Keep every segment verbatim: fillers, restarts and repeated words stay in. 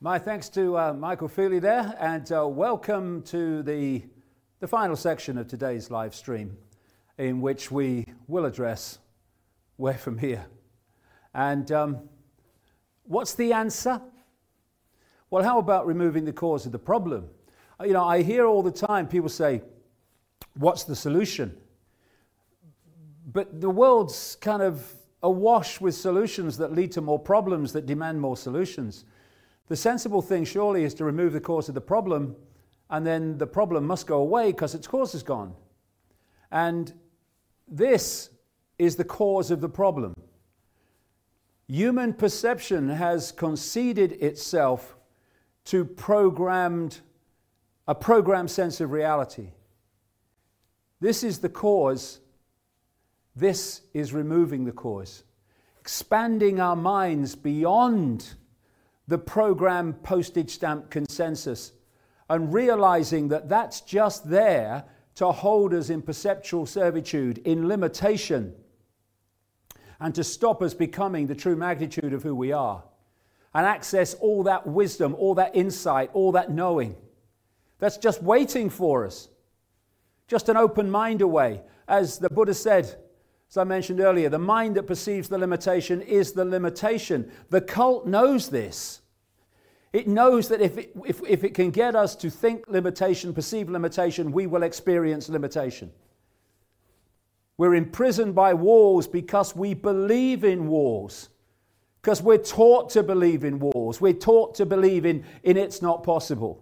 My thanks to uh, Michael Feely there, and uh, welcome to the, the final section of today's live stream, in which we will address where from here. And um, what's the answer? Well, how about removing the cause of the problem? You know, I hear all the time people say, what's the solution? But the world's kind of awash with solutions that lead to more problems, that demand more solutions. The sensible thing surely is to remove the cause of the problem, and then the problem must go away because its cause is gone. And this is the cause of the problem. Human perception has conceded itself to programmed, a programmed sense of reality. This is the cause. This is removing the cause. Expanding our minds beyond the program postage stamp consensus and realizing that that's just there to hold us in perceptual servitude, in limitation, and to stop us becoming the true magnitude of who we are and access all that wisdom, all that insight, all that knowing that's just waiting for us, just an open mind away. As the Buddha said, as I mentioned earlier, the mind that perceives the limitation is the limitation. The cult knows this. It knows that if it, if, if it can get us to think limitation, perceive limitation, we will experience limitation. We're imprisoned by walls because we believe in walls. Because we're taught to believe in walls. We're taught to believe in, in it's not possible.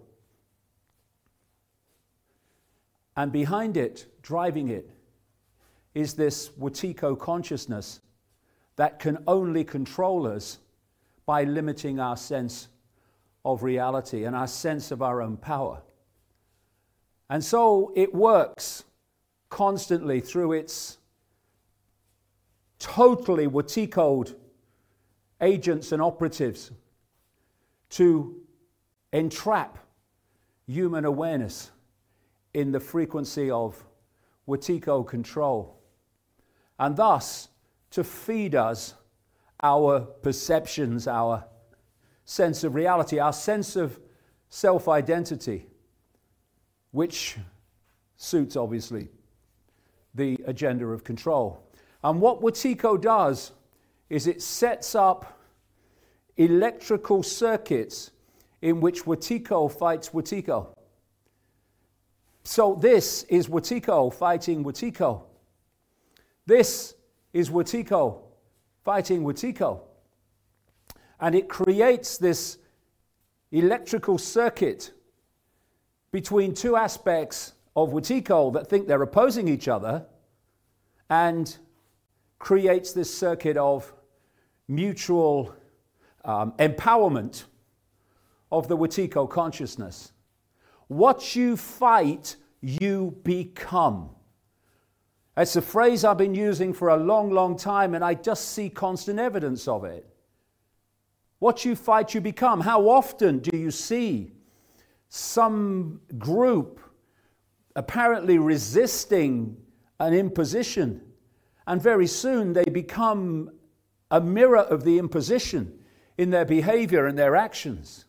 And behind it, driving it, is this Wetiko consciousness that can only control us by limiting our sense of reality and our sense of our own power. And so it works constantly through its totally Wetikoed agents and operatives to entrap human awareness in the frequency of Wetiko control, and thus to feed us our perceptions, our sense of reality, our sense of self-identity, which suits, obviously, the agenda of control. And what Wetiko does is it sets up electrical circuits in which Wetiko fights Wetiko. So this is Wetiko fighting Wetiko. This is Wetiko fighting Wetiko. And it creates this electrical circuit between two aspects of Wetiko that think they're opposing each other, and creates this circuit of mutual um, empowerment of the Wetiko consciousness. What you fight, you become. It's a phrase I've been using for a long, long time, and I just see constant evidence of it. What you fight, you become. How often do you see some group apparently resisting an imposition, and very soon they become a mirror of the imposition in their behavior and their actions?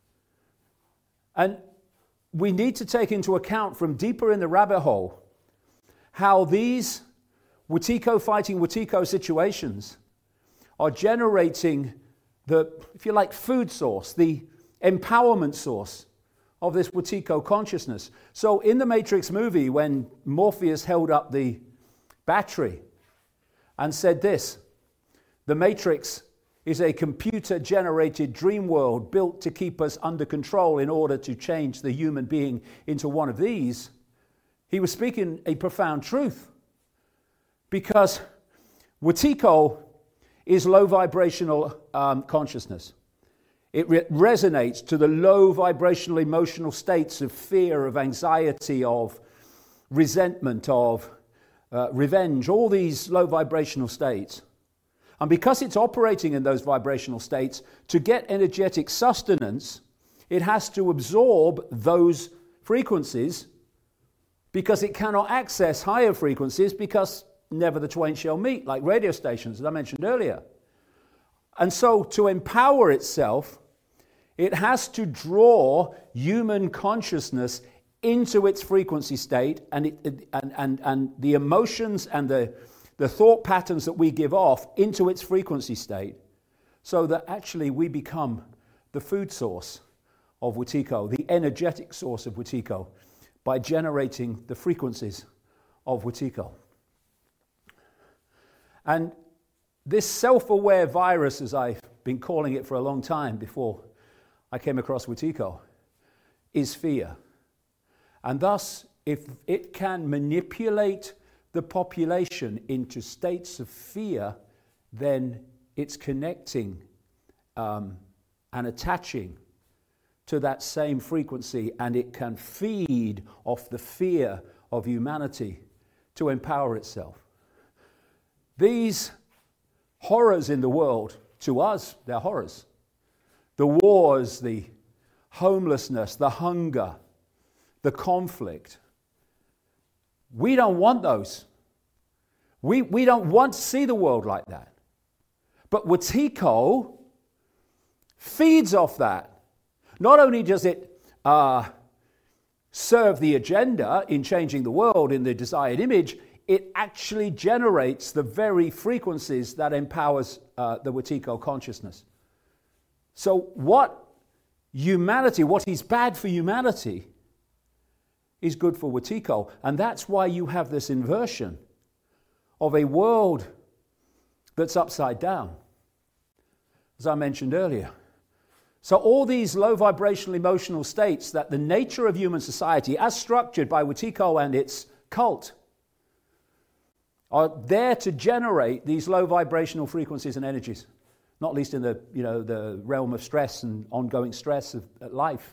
And we need to take into account from deeper in the rabbit hole how these Wetiko fighting Wetiko situations are generating the, if you like, food source, the empowerment source of this Wetiko consciousness. So in the Matrix movie, when Morpheus held up the battery and said this, the Matrix is a computer-generated dream world built to keep us under control in order to change the human being into one of these, he was speaking a profound truth. Because Wetiko is low vibrational um, consciousness. It re- resonates to the low vibrational emotional states of fear, of anxiety, of resentment, of uh, revenge, all these low vibrational states. And because it's operating in those vibrational states, to get energetic sustenance, it has to absorb those frequencies, because it cannot access higher frequencies, because never the twain shall meet, like radio stations, as I mentioned earlier. And so to empower itself, It has to draw human consciousness into its frequency state, and it, it, and, and, and the emotions and the, the thought patterns that we give off into its frequency state, so that actually we become the food source of Wetiko, the energetic source of Wetiko, by generating the frequencies of Wetiko. And this self-aware virus, as I've been calling it for a long time before I came across Wetiko, is fear. And thus, if it can manipulate the population into states of fear, then it's connecting um, and attaching to that same frequency, and it can feed off the fear of humanity to empower itself. These horrors in the world, to us, they're horrors. The wars, the homelessness, the hunger, the conflict. We don't want those. We, we don't want to see the world like that. But Wetiko feeds off that. Not only does it uh, serve the agenda in changing the world in the desired image, it actually generates the very frequencies that empowers uh, the Wetiko consciousness. So what humanity, what is bad for humanity, is good for Wetiko. And that's why you have this inversion of a world that's upside down, as I mentioned earlier. So all these low vibrational emotional states that the nature of human society, as structured by Wetiko and its cult, are there to generate these low vibrational frequencies and energies, not least in the, you know, the realm of stress and ongoing stress of life.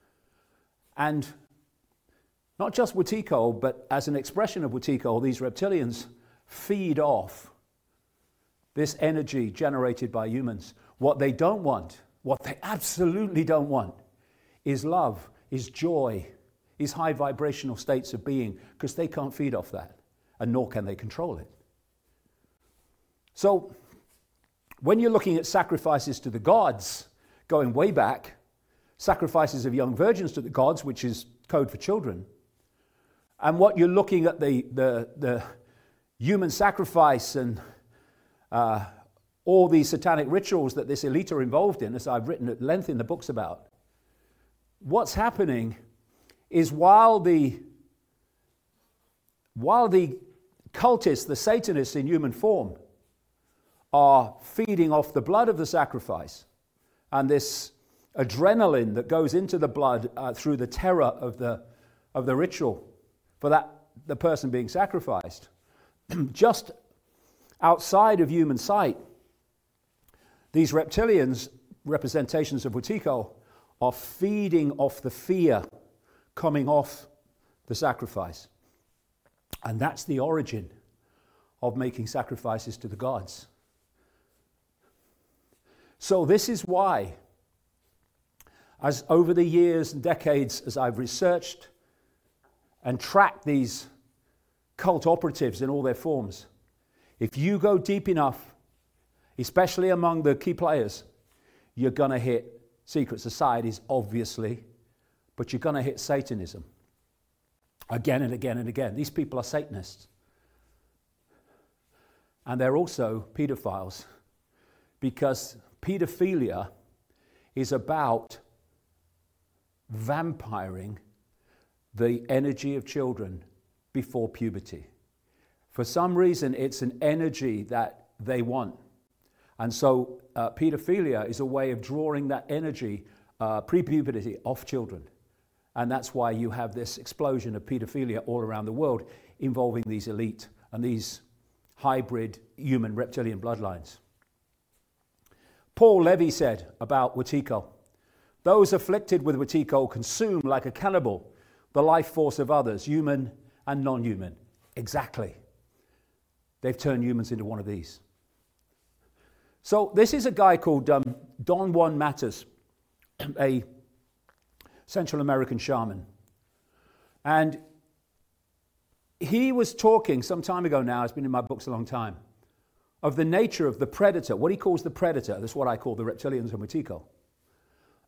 And not just Wetiko, but as an expression of Wetiko, these reptilians feed off this energy generated by humans. What they don't want, what they absolutely don't want, is love, is joy, is high vibrational states of being, because they can't feed off that, and nor can they control it. So, when you're looking at sacrifices to the gods, going way back, sacrifices of young virgins to the gods, which is code for children, and what you're looking at the, the, the human sacrifice and uh, all these satanic rituals that this elite are involved in, as I've written at length in the books about, what's happening is while the while the cultists, the Satanists in human form, are feeding off the blood of the sacrifice and this adrenaline that goes into the blood uh, through the terror of the of the ritual for that the person being sacrificed, just outside of human sight, these reptilians, representations of Wetiko, are feeding off the fear coming off the sacrifice. And that's the origin of making sacrifices to the gods. So this is why, as over the years and decades, as I've researched and tracked these cult operatives in all their forms, if you go deep enough, especially among the key players, you're going to hit secret societies, obviously, but you're going to hit Satanism again and again and again. These people are Satanists. And they're also pedophiles, because pedophilia is about vampiring the energy of children before puberty. For some reason, it's an energy that they want. And so uh, pedophilia is a way of drawing that energy uh, pre-puberty off children. And that's why you have this explosion of pedophilia all around the world involving these elite and these hybrid human reptilian bloodlines. Paul Levy said about Wetiko, "Those afflicted with Wetiko consume like a cannibal the life force of others, human and non-human." Exactly. They've turned humans into one of these. So this is a guy called um, Don Juan Matas, a Central American shaman. And he was talking some time ago now, it's been in my books a long time, of the nature of the predator, what he calls the predator. That's what I call the reptilians and Wetiko.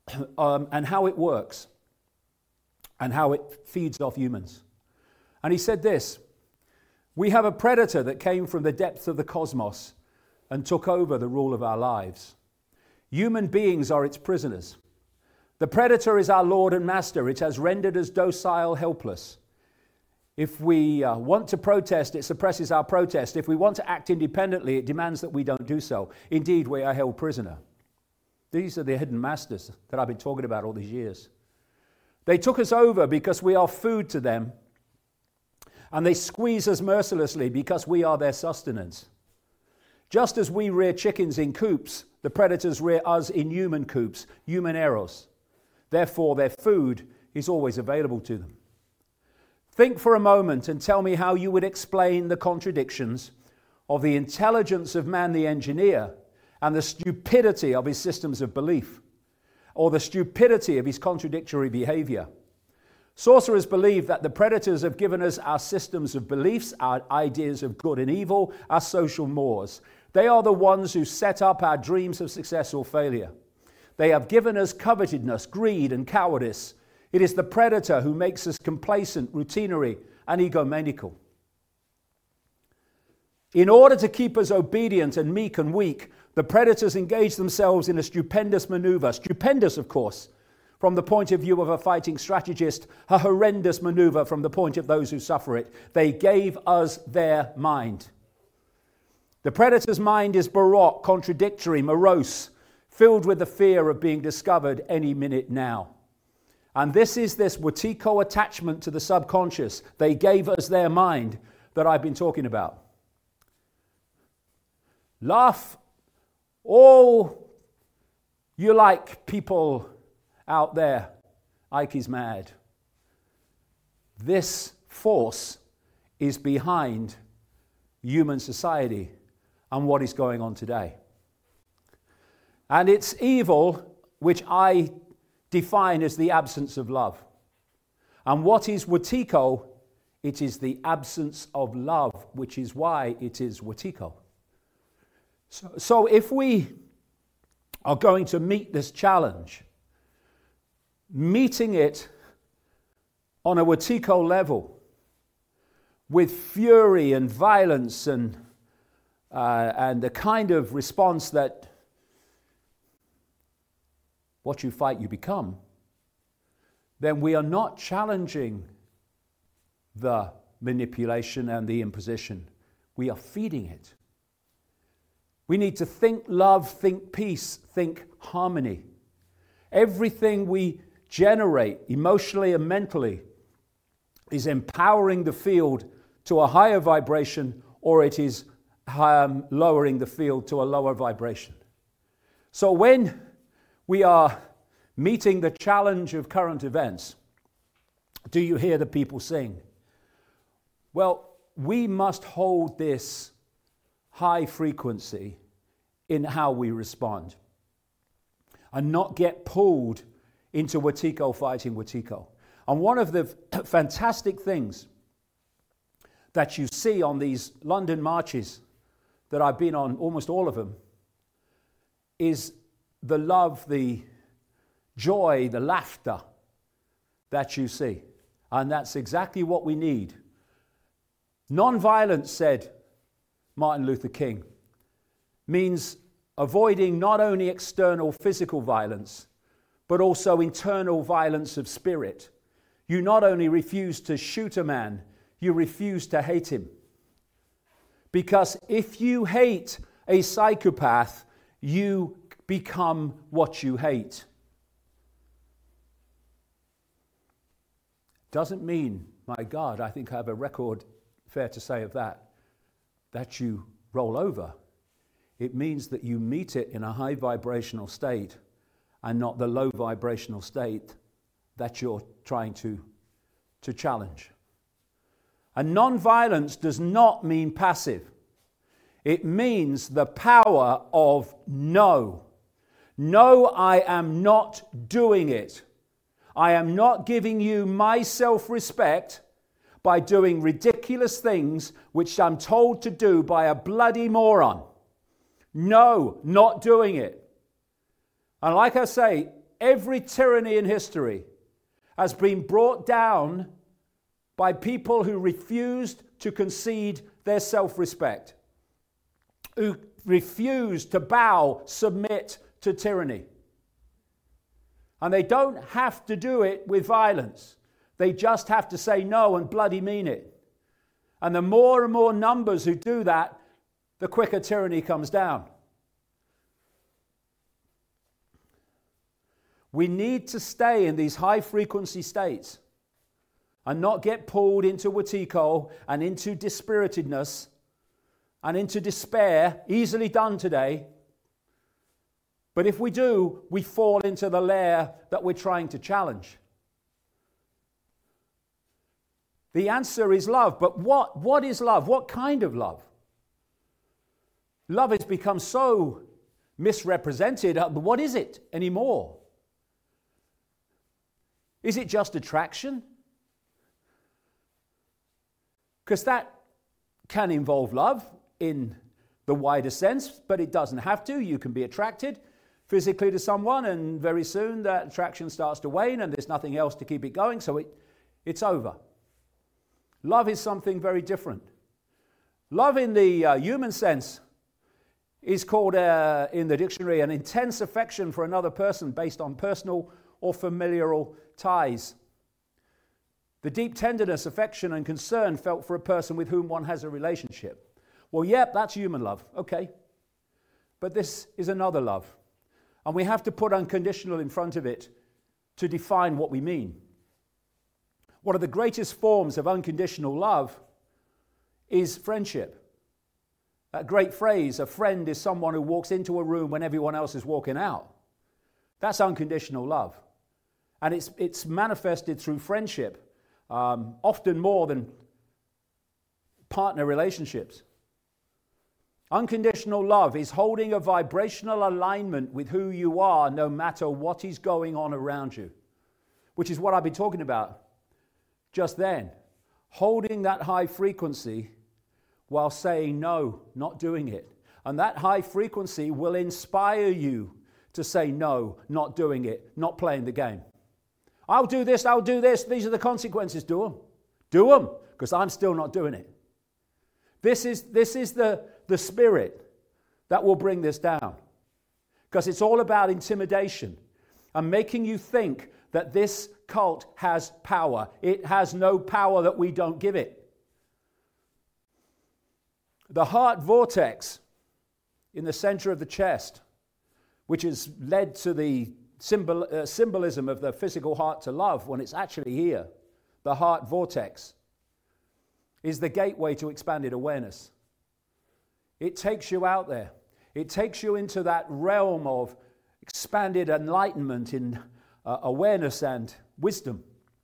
um, and how it works and how it feeds off humans. And he said this: we have a predator that came from the depths of the cosmos and took over the rule of our lives. Human beings are its prisoners. The predator is our Lord and Master. It has rendered us docile, helpless. If we uh, want to protest, it suppresses our protest. If we want to act independently, it demands that we don't do so. Indeed, we are held prisoner. These are the hidden masters that I've been talking about all these years. They took us over because we are food to them, and they squeeze us mercilessly because we are their sustenance. Just as we rear chickens in coops, the predators rear us in human coops, human arrows. Therefore, their food is always available to them. Think for a moment and tell me how you would explain the contradictions of the intelligence of man the engineer and the stupidity of his systems of belief, or the stupidity of his contradictory behavior. Sorcerers believe that the predators have given us our systems of beliefs, our ideas of good and evil, our social mores. They are the ones who set up our dreams of success or failure. They have given us covetousness, greed, and cowardice. It is the predator who makes us complacent, routinary, and egomaniacal. In order to keep us obedient and meek and weak, the predators engage themselves in a stupendous maneuver. Stupendous, of course, from the point of view of a fighting strategist, a horrendous maneuver from the point of those who suffer it. They gave us their mind. The predator's mind is baroque, contradictory, morose, filled with the fear of being discovered any minute now. And this is this Wetiko attachment to the subconscious. They gave us their mind that I've been talking about. Laugh all you like, people out there. Ike is mad. This force is behind human society and what is going on today. And it's evil, which I define as the absence of love. And what is Wetiko? It is the absence of love, which is why it is Wetiko. So, so if we are going to meet this challenge, meeting it on a Wetiko level, with fury and violence and, uh, and the kind of response that what you fight, you become, then we are not challenging the manipulation and the imposition. We are feeding it. We need to think love, think peace, think harmony. Everything we generate emotionally and mentally is empowering the field to a higher vibration, or it is um, lowering the field to a lower vibration. So when we are meeting the challenge of current events, do you hear the people sing? Well, we must hold this high frequency in how we respond and not get pulled into Wetiko fighting Wetiko. And one of the fantastic things that you see on these London marches that I've been on, almost all of them, is the love, the joy, the laughter that you see. And that's exactly what we need. Non-violence, said Martin Luther King, means avoiding not only external physical violence, but also internal violence of spirit. You not only refuse to shoot a man, you refuse to hate him. Because if you hate a psychopath, you become what you hate. Doesn't mean, my God, I think I have a record, fair to say, of that, that you roll over. It means that you meet it in a high vibrational state and not the low vibrational state that you're trying to, to challenge. And non-violence does not mean passive. It means the power of no. No, I am not doing it. I am not giving you my self-respect by doing ridiculous things which I'm told to do by a bloody moron. No, not doing it. And like I say, every tyranny in history has been brought down by people who refused to concede their self-respect, who refused to bow, submit to tyranny. And they don't have to do it with violence. They just have to say no and bloody mean it. And the more and more numbers who do that, the quicker tyranny comes down. We need to stay in these high frequency states and not get pulled into Watiko and into dispiritedness and into despair, easily done today. But if we do, we fall into the lair that we're trying to challenge. The answer is love. But what, what is love? What kind of love? Love has become so misrepresented. What is it anymore? Is it just attraction? Because that can involve love in the wider sense, but it doesn't have to. You can be attracted physically to someone, and very soon that attraction starts to wane and there's nothing else to keep it going, so it, it's over. Love is something very different. Love in the uh, human sense is called, uh, in the dictionary, an intense affection for another person based on personal or familial ties. The deep tenderness, affection, and concern felt for a person with whom one has a relationship. Well, yep, that's human love. Okay. But this is another love. And we have to put unconditional in front of it to define what we mean. One of the greatest forms of unconditional love is friendship. That great phrase, a friend is someone who walks into a room when everyone else is walking out. That's unconditional love. And it's, it's manifested through friendship, um, often more than partner relationships. Unconditional love is holding a vibrational alignment with who you are no matter what is going on around you, which is what I've been talking about just then. Holding that high frequency while saying no, not doing it. And that high frequency will inspire you to say no, not doing it, not playing the game. I'll do this, I'll do this, these are the consequences. Do them. Do them, because I'm still not doing it. This is, this is the, the spirit that will bring this down. Because it's all about intimidation and making you think that this cult has power. It has no power that we don't give it. The heart vortex in the center of the chest, which has led to the symbol, uh, symbolism of the physical heart to love, when it's actually here, the heart vortex, is the gateway to expanded awareness. It takes you out there. It takes you into that realm of expanded enlightenment in uh, awareness and wisdom.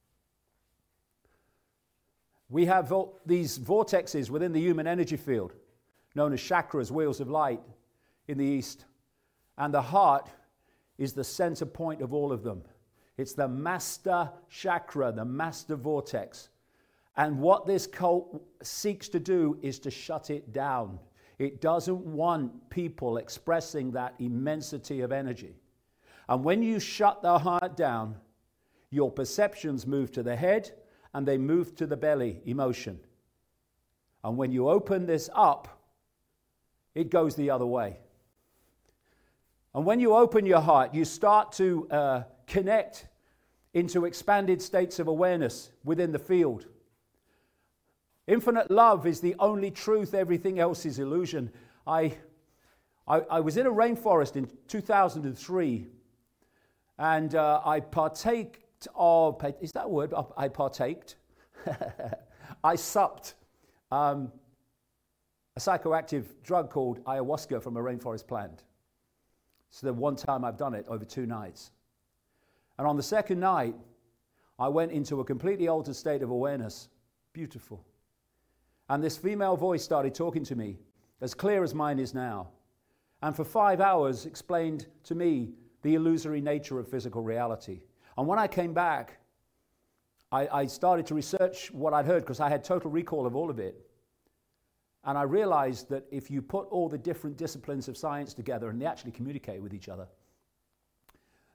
We have vo- these vortexes within the human energy field, known as chakras, wheels of light, in the East. And the heart is the center point of all of them. It's the master chakra, the master vortex. And what this cult seeks to do is to shut it down. It doesn't want people expressing that immensity of energy. And when you shut the heart down, your perceptions move to the head and they move to the belly, emotion. And when you open this up, it goes the other way. And when you open your heart, you start to uh, connect into expanded states of awareness within the field. Infinite love is the only truth. Everything else is illusion. I, I, I was in a rainforest in two thousand three, and uh, I partaked of, is that a word? I partaked. I supped um, a psychoactive drug called ayahuasca from a rainforest plant. It's the one time I've done it over two nights. And on the second night, I went into a completely altered state of awareness. Beautiful. And this female voice started talking to me, as clear as mine is now. And for five hours explained to me the illusory nature of physical reality. And when I came back, I, I started to research what I'd heard, because I had total recall of all of it. And I realized that if you put all the different disciplines of science together, and they actually communicate with each other,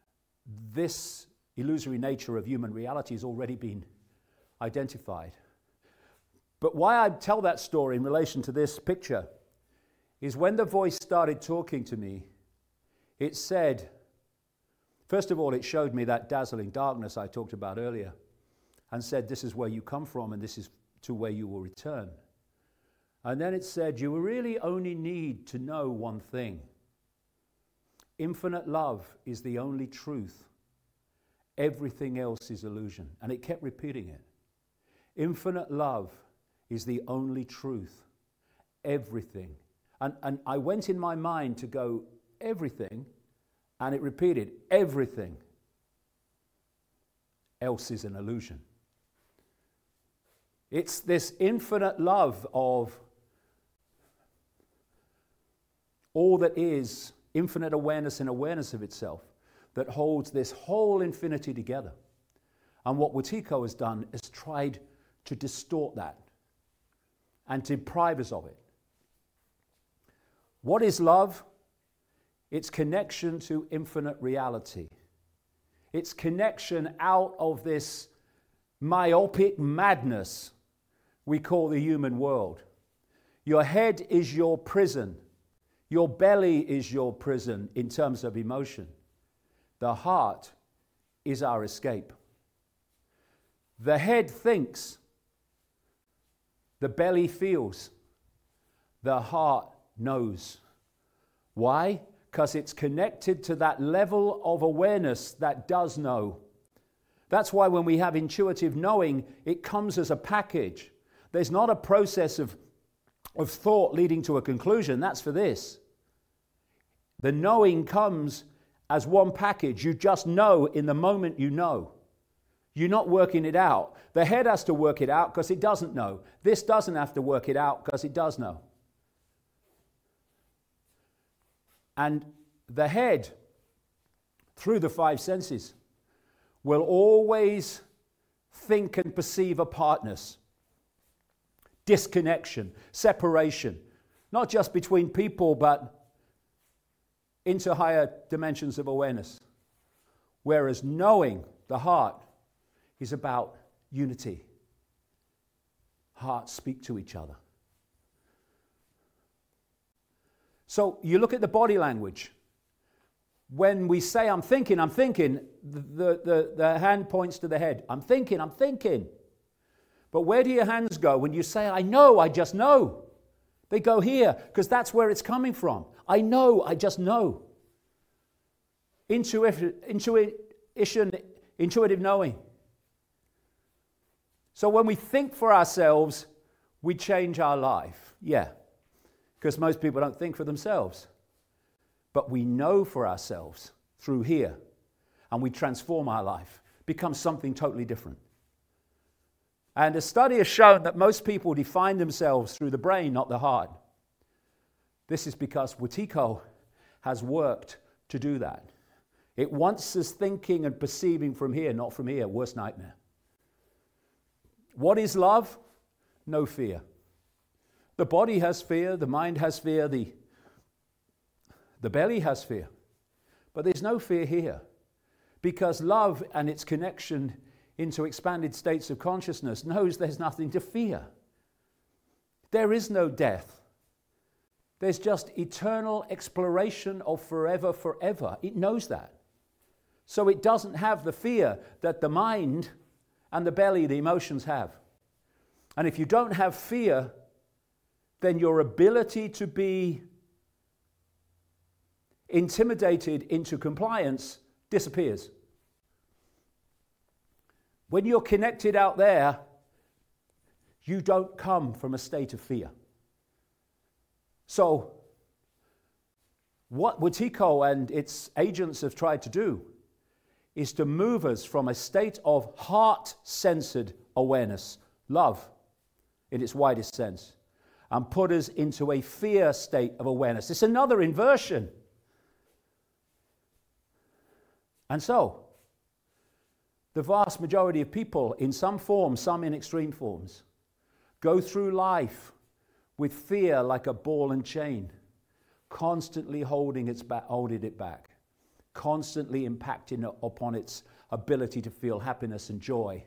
this illusory nature of human reality has already been identified. But why I tell that story in relation to this picture is when the voice started talking to me, it said, first of all, it showed me that dazzling darkness I talked about earlier and said, this is where you come from and this is to where you will return. And then it said, you really only need to know one thing. Infinite love is the only truth. Everything else is illusion. And it kept repeating it. Infinite love is the only truth. Everything. And, and I went in my mind to go, everything, and it repeated, everything else is an illusion. It's this infinite love of all that is, infinite awareness and awareness of itself, that holds this whole infinity together. And what Wetiko has done is tried to distort that and to deprive us of it. What is love? It's connection to infinite reality. It's connection out of this myopic madness we call the human world. Your head is your prison. Your belly is your prison in terms of emotion. The heart is our escape. The head thinks. The belly feels. The heart knows. Why? Because it's connected to that level of awareness that does know. That's why when we have intuitive knowing, it comes as a package. There's not a process of, of thought leading to a conclusion. That's for this. The knowing comes as one package. You just know in the moment you know. You're not working it out. The head has to work it out because it doesn't know. This doesn't have to work it out because it does know. And the head, through the five senses, will always think and perceive apartness, disconnection, separation, not just between people, but into higher dimensions of awareness. Whereas knowing, the heart, is about unity. Hearts speak to each other. So you look at the body language. When we say, I'm thinking, I'm thinking, the, the, the hand points to the head. I'm thinking, I'm thinking. But where do your hands go when you say, I know, I just know? They go here, because that's where it's coming from. I know, I just know. Intuition, intuition, intuitive knowing. So when we think for ourselves, we change our life. Yeah, because most people don't think for themselves. But we know for ourselves through here, and we transform our life, become something totally different. And a study has shown that most people define themselves through the brain, not the heart. This is because Wetiko has worked to do that. It wants us thinking and perceiving from here, not from here. Worst nightmare. What is love? No fear. The body has fear, the mind has fear, the, the belly has fear. But there's no fear here. Because love and its connection into expanded states of consciousness knows there's nothing to fear. There is no death. There's just eternal exploration of forever, forever. It knows that. So it doesn't have the fear that the mind and the belly, the emotions have. And if you don't have fear, then your ability to be intimidated into compliance disappears. When you're connected out there, you don't come from a state of fear. So, what Wetiko and its agents have tried to do is to move us from a state of heart-centered awareness, love in its widest sense, and put us into a fear state of awareness. It's another inversion. And so, the vast majority of people, in some form, some in extreme forms, go through life with fear like a ball and chain, constantly holding, its back, holding it back, constantly impacting upon its ability to feel happiness and joy.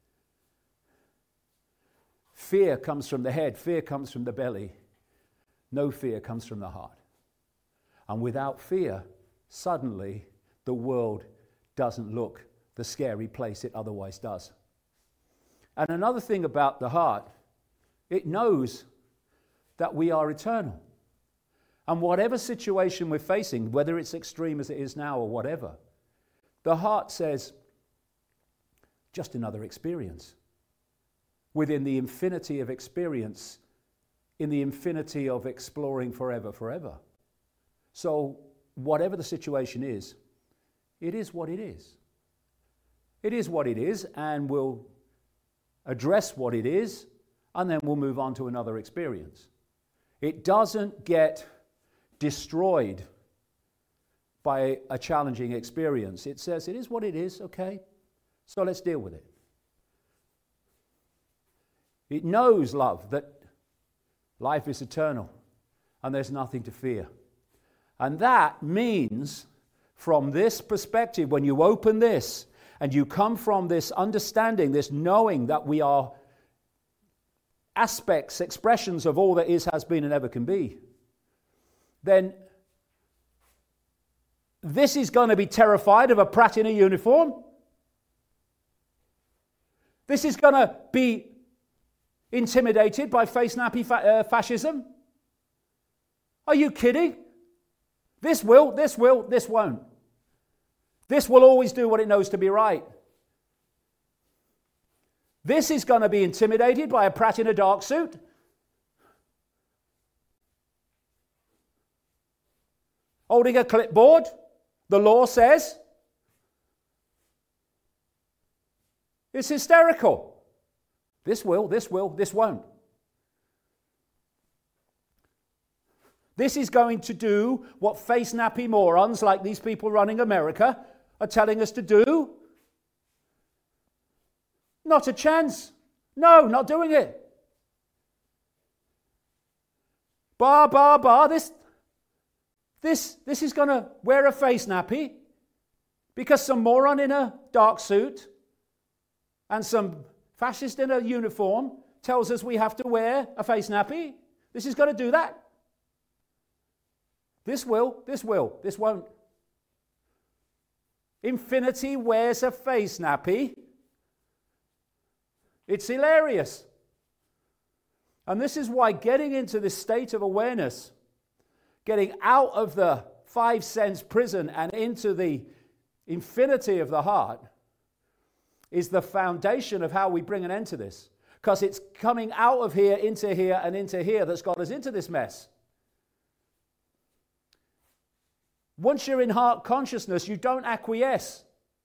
Fear comes from the head, fear comes from the belly. No fear comes from the heart. And without fear, suddenly the world doesn't look the scary place it otherwise does. And another thing about the heart, it knows that we are eternal. And whatever situation we're facing, whether it's extreme as it is now or whatever, the heart says, just another experience. Within the infinity of experience, in the infinity of exploring forever, forever. So whatever the situation is, it is what it is. It is what it is, and we'll address what it is, and then we'll move on to another experience. It doesn't get destroyed by a challenging experience. It says, it is what it is, okay, so let's deal with it. It knows, love, that life is eternal and there's nothing to fear. And that means, from this perspective, when you open this and you come from this understanding, this knowing that we are aspects, expressions of all that is, has been, and ever can be, then this is going to be terrified of a Pratt in a uniform. This is going to be intimidated by face nappy fa- uh, fascism. Are you kidding? This will, this will, this won't. This will always do what it knows to be right. This is going to be intimidated by a Pratt in a dark suit. Holding a clipboard, the law says. It's hysterical. This will, this will, this won't. This is going to do what face nappy morons like these people running America are telling us to do. Not a chance. No, not doing it. Bar, bar, bar. This, this, this is going to wear a face nappy because some moron in a dark suit and some fascist in a uniform tells us we have to wear a face nappy. This is going to do that. This will, this will, this won't. Infinity wears a face nappy. It's hilarious. And this is why getting into this state of awareness, getting out of the five sense prison and into the infinity of the heart, is the foundation of how we bring an end to this. Because it's coming out of here, into here, and into here that's got us into this mess. Once you're in heart consciousness, you don't acquiesce.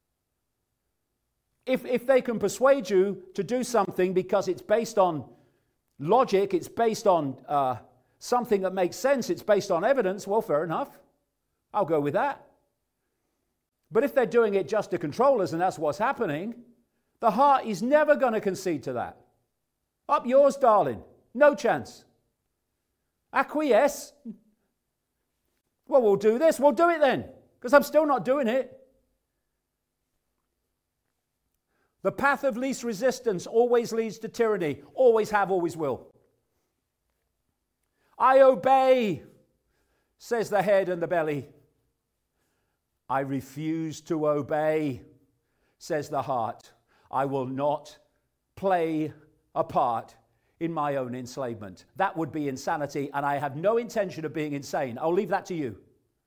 If, if they can persuade you to do something because it's based on logic, it's based on uh, something that makes sense, it's based on evidence, well, fair enough. I'll go with that. But if they're doing it just to control us and that's what's happening, the heart is never going to concede to that. Up yours, darling. No chance. Acquiesce. Well, we'll do this. We'll do it then, because I'm still not doing it. The path of least resistance always leads to tyranny. Always have, always will. I obey, says the head and the belly. I refuse to obey, says the heart. I will not play a part in my own enslavement. That would be insanity, and I have no intention of being insane. I'll leave that to you.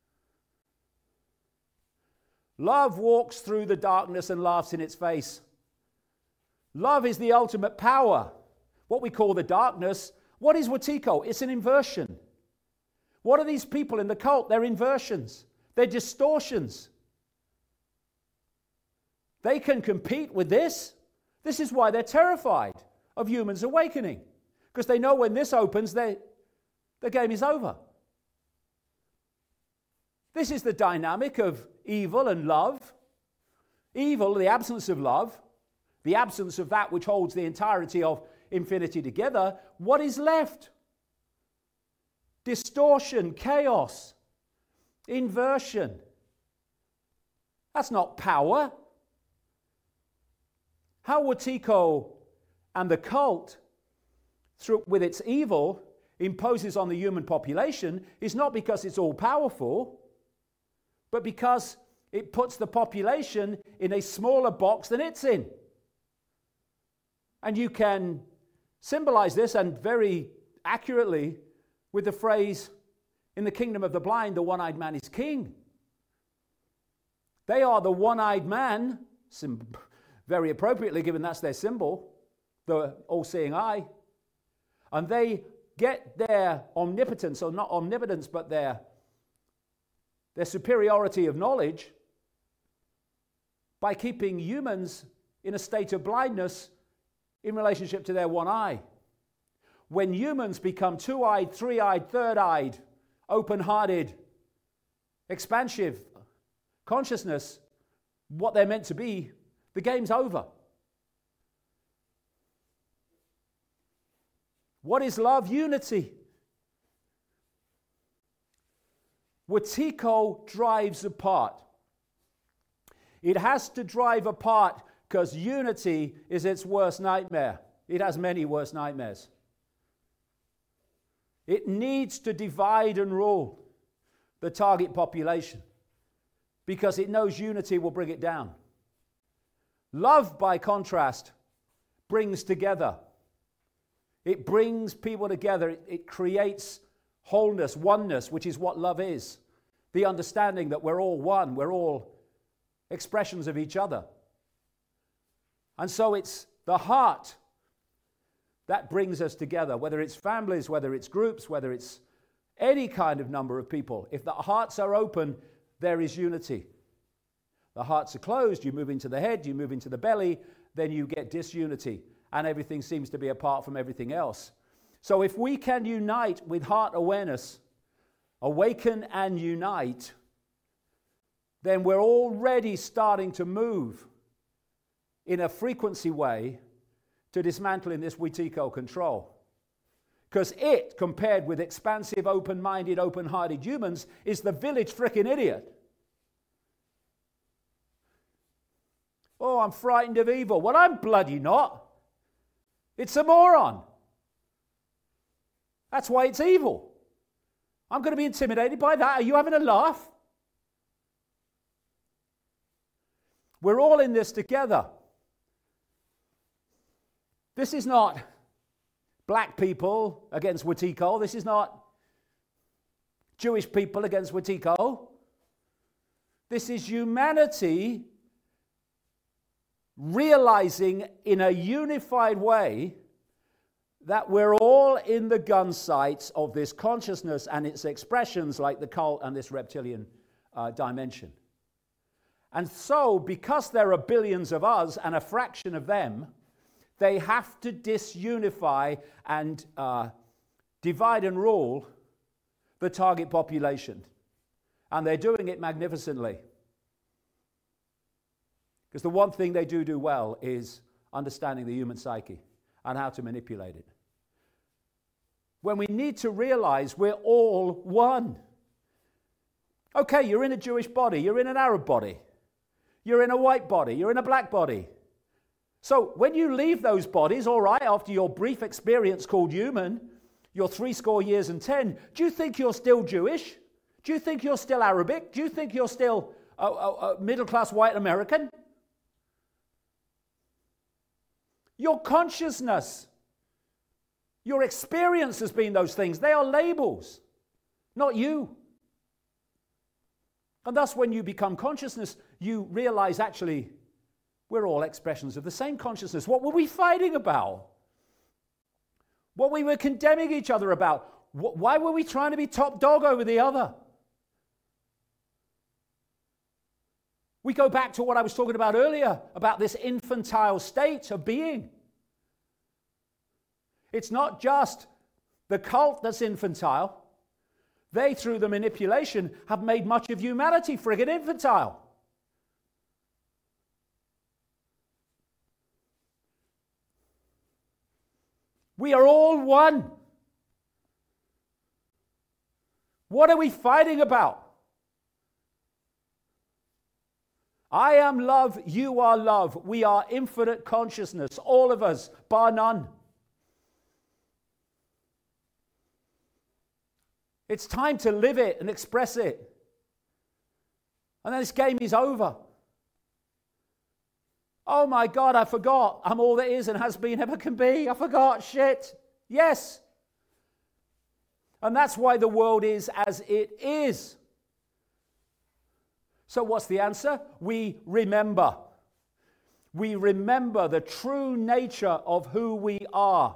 Love walks through the darkness and laughs in its face. Love is the ultimate power. What we call the darkness. What is Wetiko? It's an inversion. What are these people in the cult? They're inversions. They're distortions. They can compete with this. This is why they're terrified of humans awakening. Because they know when this opens, they, the game is over. This is the dynamic of evil and love. Evil, the absence of love, the absence of that which holds the entirety of infinity together. What is left? Distortion, chaos, inversion. That's not power. How Wetiko and the cult, through, with its evil, imposes on the human population is not because it's all powerful, but because it puts the population in a smaller box than it's in. And you can symbolize this, and very accurately, with the phrase, in the kingdom of the blind, the one-eyed man is king. They are the one-eyed man, very appropriately given that's their symbol, the all-seeing eye. And they get their omnipotence, or not omnipotence, but their, their superiority of knowledge by keeping humans in a state of blindness in relationship to their one eye. When humans become two-eyed, three-eyed, third-eyed, open-hearted, expansive consciousness, what they're meant to be, the game's over. What is love? Unity. Wetiko drives apart. It has to drive apart because unity is its worst nightmare. It has many worst nightmares. It needs to divide and rule the target population because it knows unity will bring it down. Love, by contrast, brings together. It brings people together. It, it creates wholeness, oneness, which is what love is. The understanding that we're all one, we're all expressions of each other. And so it's the heart that brings us together, whether it's families, whether it's groups, whether it's any kind of number of people. If the hearts are open, there is unity. The hearts are closed, you move into the head, you move into the belly, then you get disunity, and everything seems to be apart from everything else. So if we can unite with heart awareness, awaken and unite, then we're already starting to move in a frequency way to dismantling this Wetiko control. Because it, compared with expansive, open-minded, open-hearted humans, is the village frickin' idiot. Oh, I'm frightened of evil. Well, I'm bloody not. It's a moron. That's why it's evil. I'm going to be intimidated by that. Are you having a laugh? We're all in this together. This is not black people against Wetiko. This is not Jewish people against Wetiko. This is humanity realizing in a unified way that we're all in the gun sights of this consciousness and its expressions like the cult and this reptilian uh, dimension. And so, because there are billions of us and a fraction of them, they have to disunify and uh, divide and rule the target population. And they're doing it magnificently. Because the one thing they do do well is understanding the human psyche and how to manipulate it. When we need to realize we're all one. Okay, you're in a Jewish body, you're in an Arab body, you're in a white body, you're in a black body. So when you leave those bodies, all right, after your brief experience called human, your three score years and ten, do you think you're still Jewish? Do you think you're still Arabic? Do you think you're still a, a, a middle-class white American? Your consciousness, your experience has been those things. They are labels, not you. And thus, when you become consciousness, you realize actually we're all expressions of the same consciousness. What were we fighting about? What we were condemning each other about? Why were we trying to be top dog over the other? We go back to what I was talking about earlier, about this infantile state of being. It's not just the cult that's infantile. They, through the manipulation, have made much of humanity friggin' infantile. We are all one. What are we fighting about? I am love, you are love. We are infinite consciousness, all of us, bar none. It's time to live it and express it. And then this game is over. Oh my God, I forgot. I'm all that is and has been, ever can be. I forgot. Shit. Yes. And that's why the world is as it is. So what's the answer? We remember. We remember the true nature of who we are.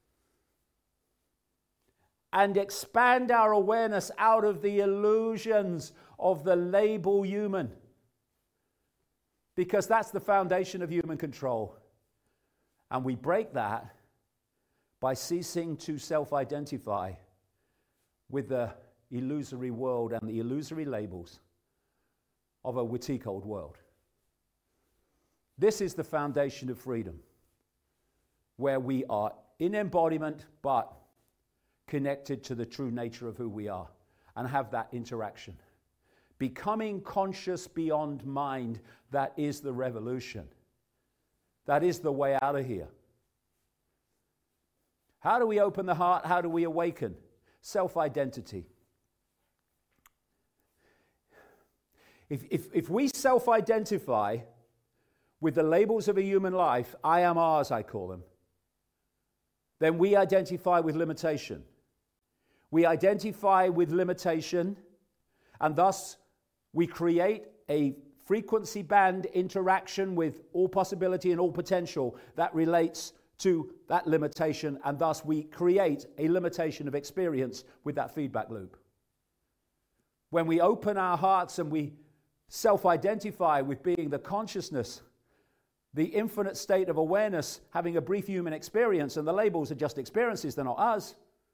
And expand our awareness out of the illusions of the label human. Because that's the foundation of human control. And we break that by ceasing to self-identify with the illusory world and the illusory labels of a Wetiko old world. This is the foundation of freedom, where we are in embodiment but connected to the true nature of who we are and have that interaction. Becoming conscious beyond mind, that is the revolution. That is the way out of here. How do we open the heart? How do we awaken? Self-identity. If, if, if we self-identify with the labels of a human life, I am ours, I call them, then we identify with limitation. We identify with limitation, and thus we create a frequency band interaction with all possibility and all potential that relates to that limitation, and thus we create a limitation of experience with that feedback loop. When we open our hearts and we self-identify with being the consciousness, the infinite state of awareness, having a brief human experience, and the labels are just experiences, they're not us,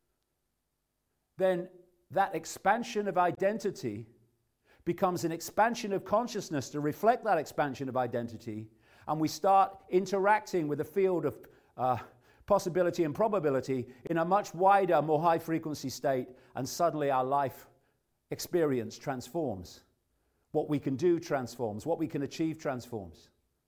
then that expansion of identity becomes an expansion of consciousness to reflect that expansion of identity, and we start interacting with the field of uh, possibility and probability in a much wider, more high-frequency state, and suddenly our life experience transforms. What we can do transforms. What we can achieve transforms.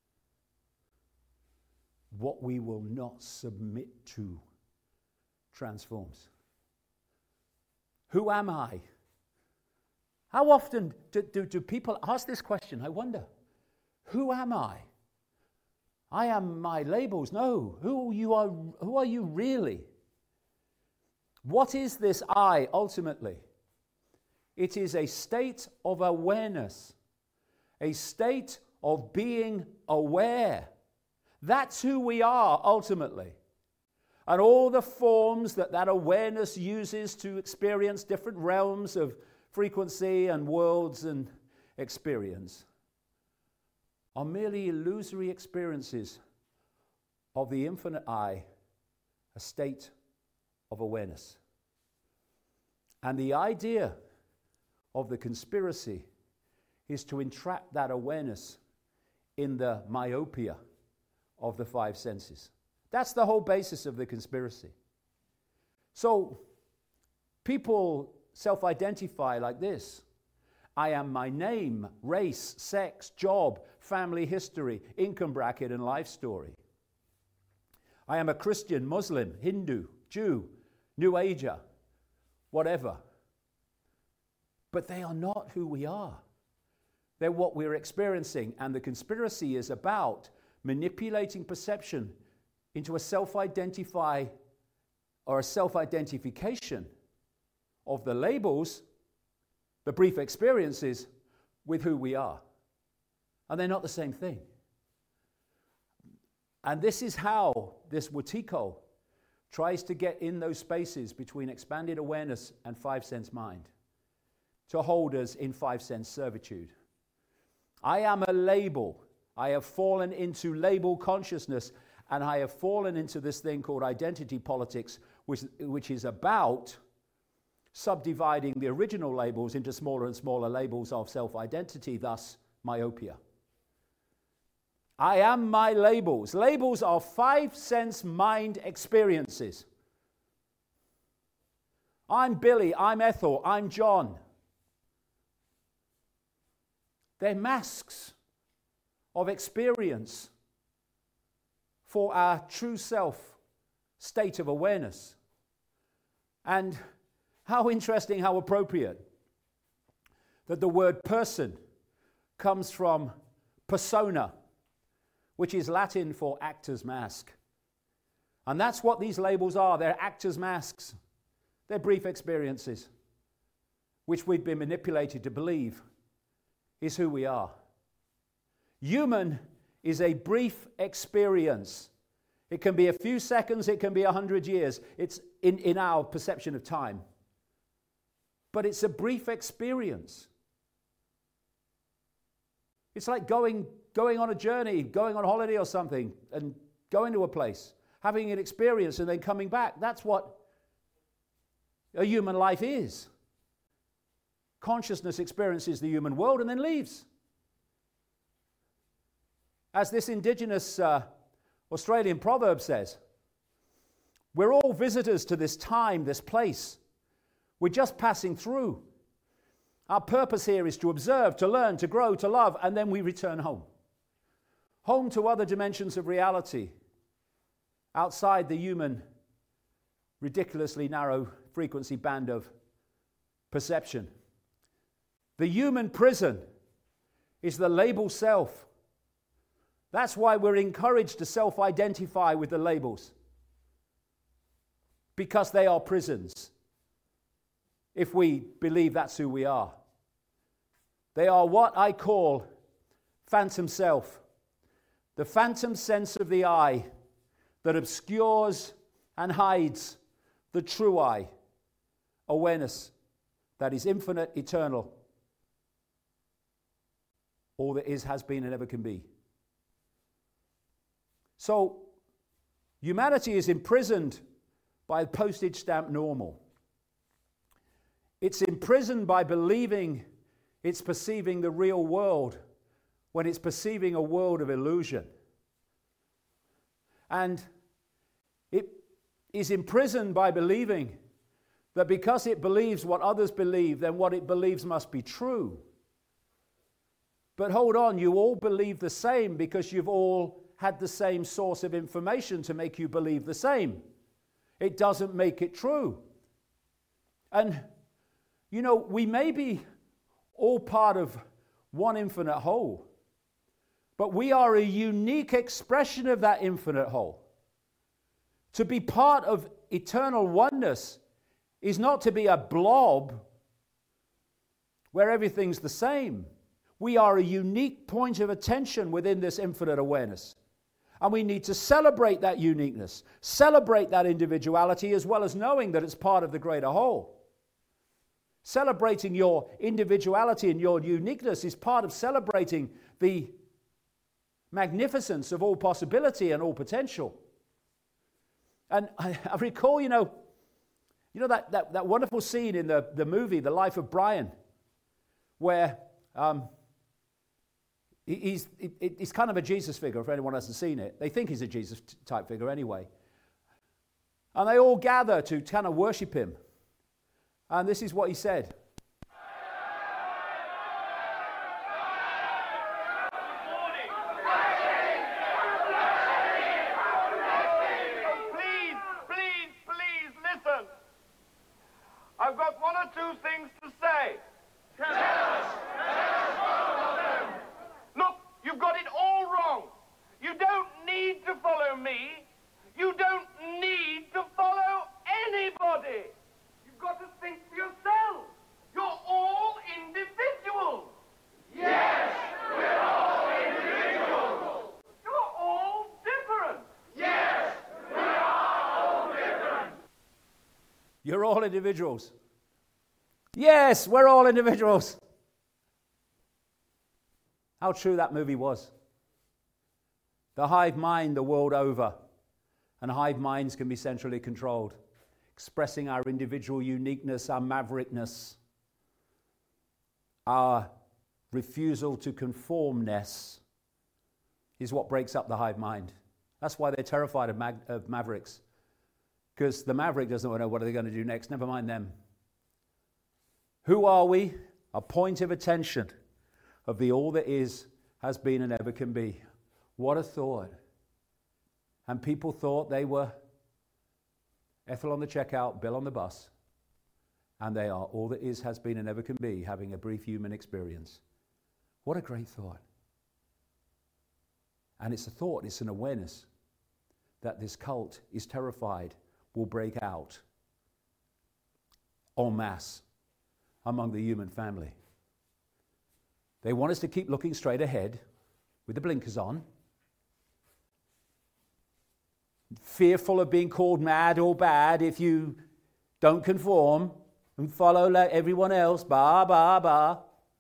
What we will not submit to transforms. Who am I? How often do, do, do people ask this question? I wonder. Who am I? I am my labels. No. Who you are, who are you really? What is this I ultimately? It is a state of awareness. A state of being aware. That's who we are ultimately. And all the forms that that awareness uses to experience different realms of frequency and worlds and experience are merely illusory experiences of the infinite I, a state of awareness. And the idea of the conspiracy is to entrap that awareness in the myopia of the five senses. That's the whole basis of the conspiracy. So people self-identify like this. I am my name, race, sex, job, family history, income bracket, and life story. I am a Christian, Muslim, Hindu, Jew, New Ager, whatever. But they are not who we are. They're what we're experiencing. And the conspiracy is about manipulating perception into a self-identify or a self-identification of the labels, the brief experiences, with who we are. And they're not the same thing. And this is how this Wetiko tries to get in those spaces between expanded awareness and five-sense mind, to hold us in five-sense servitude. I am a label. I have fallen into label consciousness, and I have fallen into this thing called identity politics, which, which is about subdividing the original labels into smaller and smaller labels of self-identity, thus myopia. I am my labels. Labels are five-sense mind experiences. I'm Billy, I'm Ethel, I'm John. They're masks of experience for our true self state of awareness. And how interesting, how appropriate that the word person comes from persona, which is Latin for actor's mask. And that's what these labels are. They're actor's masks. They're brief experiences, which we've been manipulated to believe is who we are. Human is a brief experience. It can be a few seconds, it can be a hundred years. It's in, in our perception of time. But it's a brief experience. It's like going, going on a journey, going on holiday or something, and going to a place, having an experience and then coming back. That's what a human life is. Consciousness experiences the human world and then leaves. As this indigenous uh, Australian proverb says, we're all visitors to this time, this place. We're just passing through. Our purpose here is to observe, to learn, to grow, to love, and then we return home. Home to other dimensions of reality outside the human, ridiculously narrow frequency band of perception. The human prison is the label self. That's why we're encouraged to self-identify with the labels, because they are prisons. If we believe that's who we are. They are what I call phantom self. The phantom sense of the I that obscures and hides the true I. Awareness that is infinite, eternal. All that is, has been, and ever can be. So, humanity is imprisoned by a postage stamp normal. It's imprisoned by believing it's perceiving the real world when it's perceiving a world of illusion. And it is imprisoned by believing that because it believes what others believe, then what it believes must be true. But hold on, you all believe the same because you've all had the same source of information to make you believe the same. It doesn't make it true. And you know, we may be all part of one infinite whole, but we are a unique expression of that infinite whole. To be part of eternal oneness is not to be a blob where everything's the same. We are a unique point of attention within this infinite awareness. And we need to celebrate that uniqueness, celebrate that individuality, as well as knowing that it's part of the greater whole. Celebrating your individuality and your uniqueness is part of celebrating the magnificence of all possibility and all potential. And I, I recall, you know, you know that, that, that wonderful scene in the, the movie, The Life of Brian, where um, he, he's, he, he's kind of a Jesus figure, if anyone hasn't seen it. They think he's a Jesus type figure anyway. And they all gather to kind of worship him. And this is what he said. Please, please, please listen. I've got one or two things to say. Tell us. Tell us all of them. Look, you've got it all wrong. You don't need to follow me. You don't need to follow anybody. You've got to think for yourself. You're all individuals. Yes, we're all individuals. You're all different. Yes, we are all different. You're all individuals. Yes, we're all individuals. How true that movie was. The hive mind the world over, and hive minds can be centrally controlled, expressing our individual uniqueness, our maverickness, our refusal to conformness is what breaks up the hive mind. That's why they're terrified of, mag- of mavericks, because the maverick doesn't know what they're going to do next, never mind them. Who are we? A point of attention of the all that is, has been and ever can be. What a thought. And people thought they were Ethel on the checkout, Bill on the bus, and they are all that is, has been, and ever can be, having a brief human experience. What a great thought. And it's a thought, it's an awareness that this cult is terrified will break out en masse among the human family. They want us to keep looking straight ahead with the blinkers on, fearful of being called mad or bad if you don't conform and follow like everyone else, ba, ba, ba.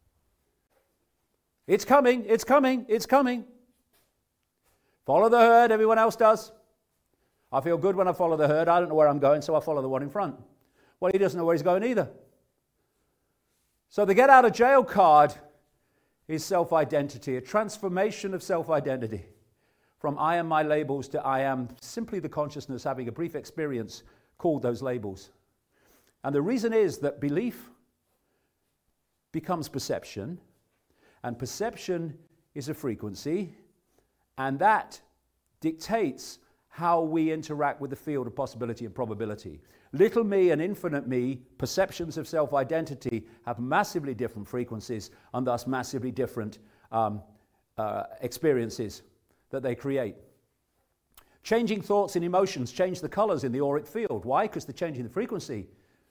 It's coming, it's coming, it's coming. Follow the herd, everyone else does. I feel good when I follow the herd. I don't know where I'm going, so I follow the one in front. Well, he doesn't know where he's going either. So the get out of jail card is self-identity, a transformation of self-identity. From I am my labels to I am simply the consciousness having a brief experience called those labels. And the reason is that belief becomes perception, and perception is a frequency, and that dictates how we interact with the field of possibility and probability. Little me and infinite me, perceptions of self-identity, have massively different frequencies and thus massively different um, uh, experiences that they create. Changing thoughts and emotions change the colors in the auric field. Why? Because they're changing the frequency.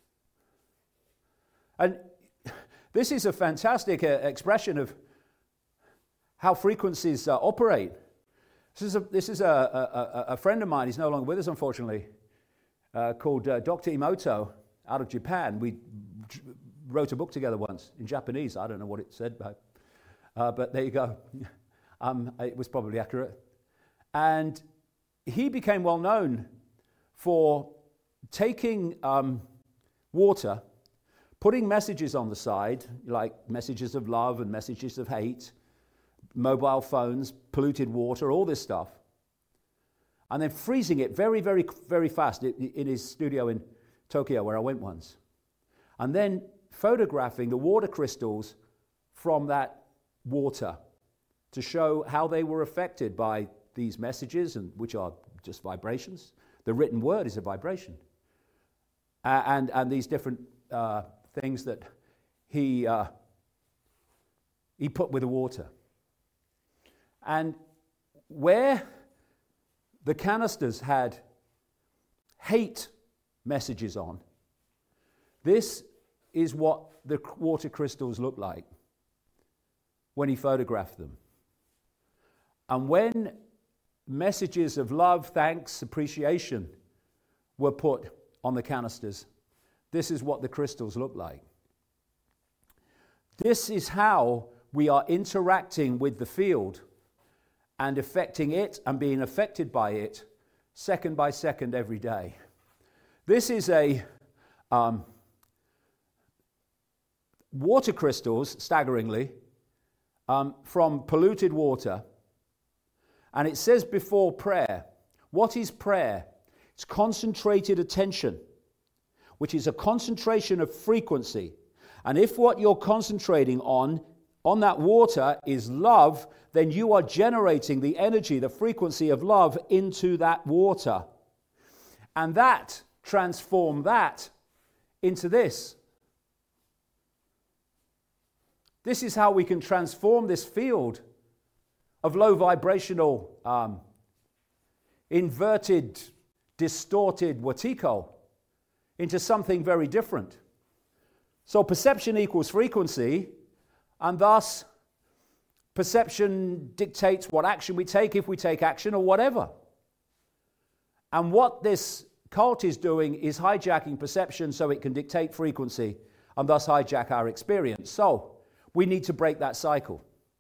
And this is a fantastic uh, expression of how frequencies uh, operate. This is, a, this is a, a, a friend of mine, he's no longer with us, unfortunately, uh, called uh, Doctor Emoto out of Japan. We j- wrote a book together once in Japanese. I don't know what it said, but, uh, but there you go. Um, it was probably accurate. And he became well known for taking um, water, putting messages on the side, like messages of love and messages of hate, mobile phones, polluted water, all this stuff, and then freezing it very, very, very fast in his studio in Tokyo, where I went once, and then photographing the water crystals from that water to show how they were affected by these messages, and which are just vibrations. The written word is a vibration. Uh, and, and these different uh, things that he, uh, he put with the water. And where the canisters had hate messages on, this is what the water crystals look like when he photographed them. And when messages of love, thanks, appreciation were put on the canisters, this is what the crystals look like. This is how we are interacting with the field and affecting it and being affected by it second by second every day. This is a um, water crystals, staggeringly, um, from polluted water. And it says before prayer, what is prayer? It's concentrated attention, which is a concentration of frequency. And if what you're concentrating on, on that water is love, then you are generating the energy, the frequency of love into that water. And that, transform that into this. This is how we can transform this field of low vibrational, um, inverted, distorted Wetiko into something very different. So perception equals frequency, and thus perception dictates what action we take, if we take action or whatever. And what this cult is doing is hijacking perception so it can dictate frequency and thus hijack our experience. So we need to break that cycle.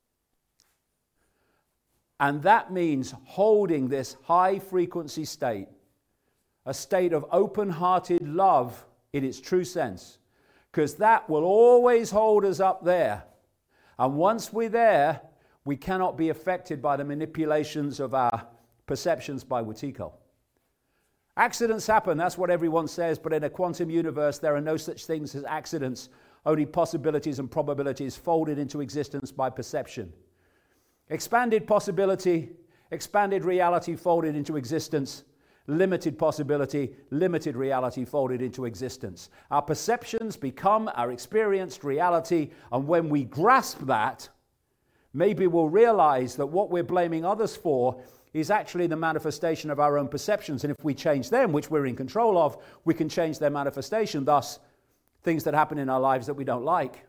And that means holding this high frequency state, a state of open-hearted love in its true sense, because that will always hold us up there. And once we're there, we cannot be affected by the manipulations of our perceptions by Wetiko. Accidents happen, that's what everyone says, but in a quantum universe, there are no such things as accidents, only possibilities and probabilities folded into existence by perception. Expanded possibility, expanded reality folded into existence. Limited possibility, limited reality folded into existence. Our perceptions become our experienced reality, and when we grasp that, maybe we'll realize that what we're blaming others for is actually the manifestation of our own perceptions, and if we change them, which we're in control of, we can change their manifestation, thus things that happen in our lives that we don't like.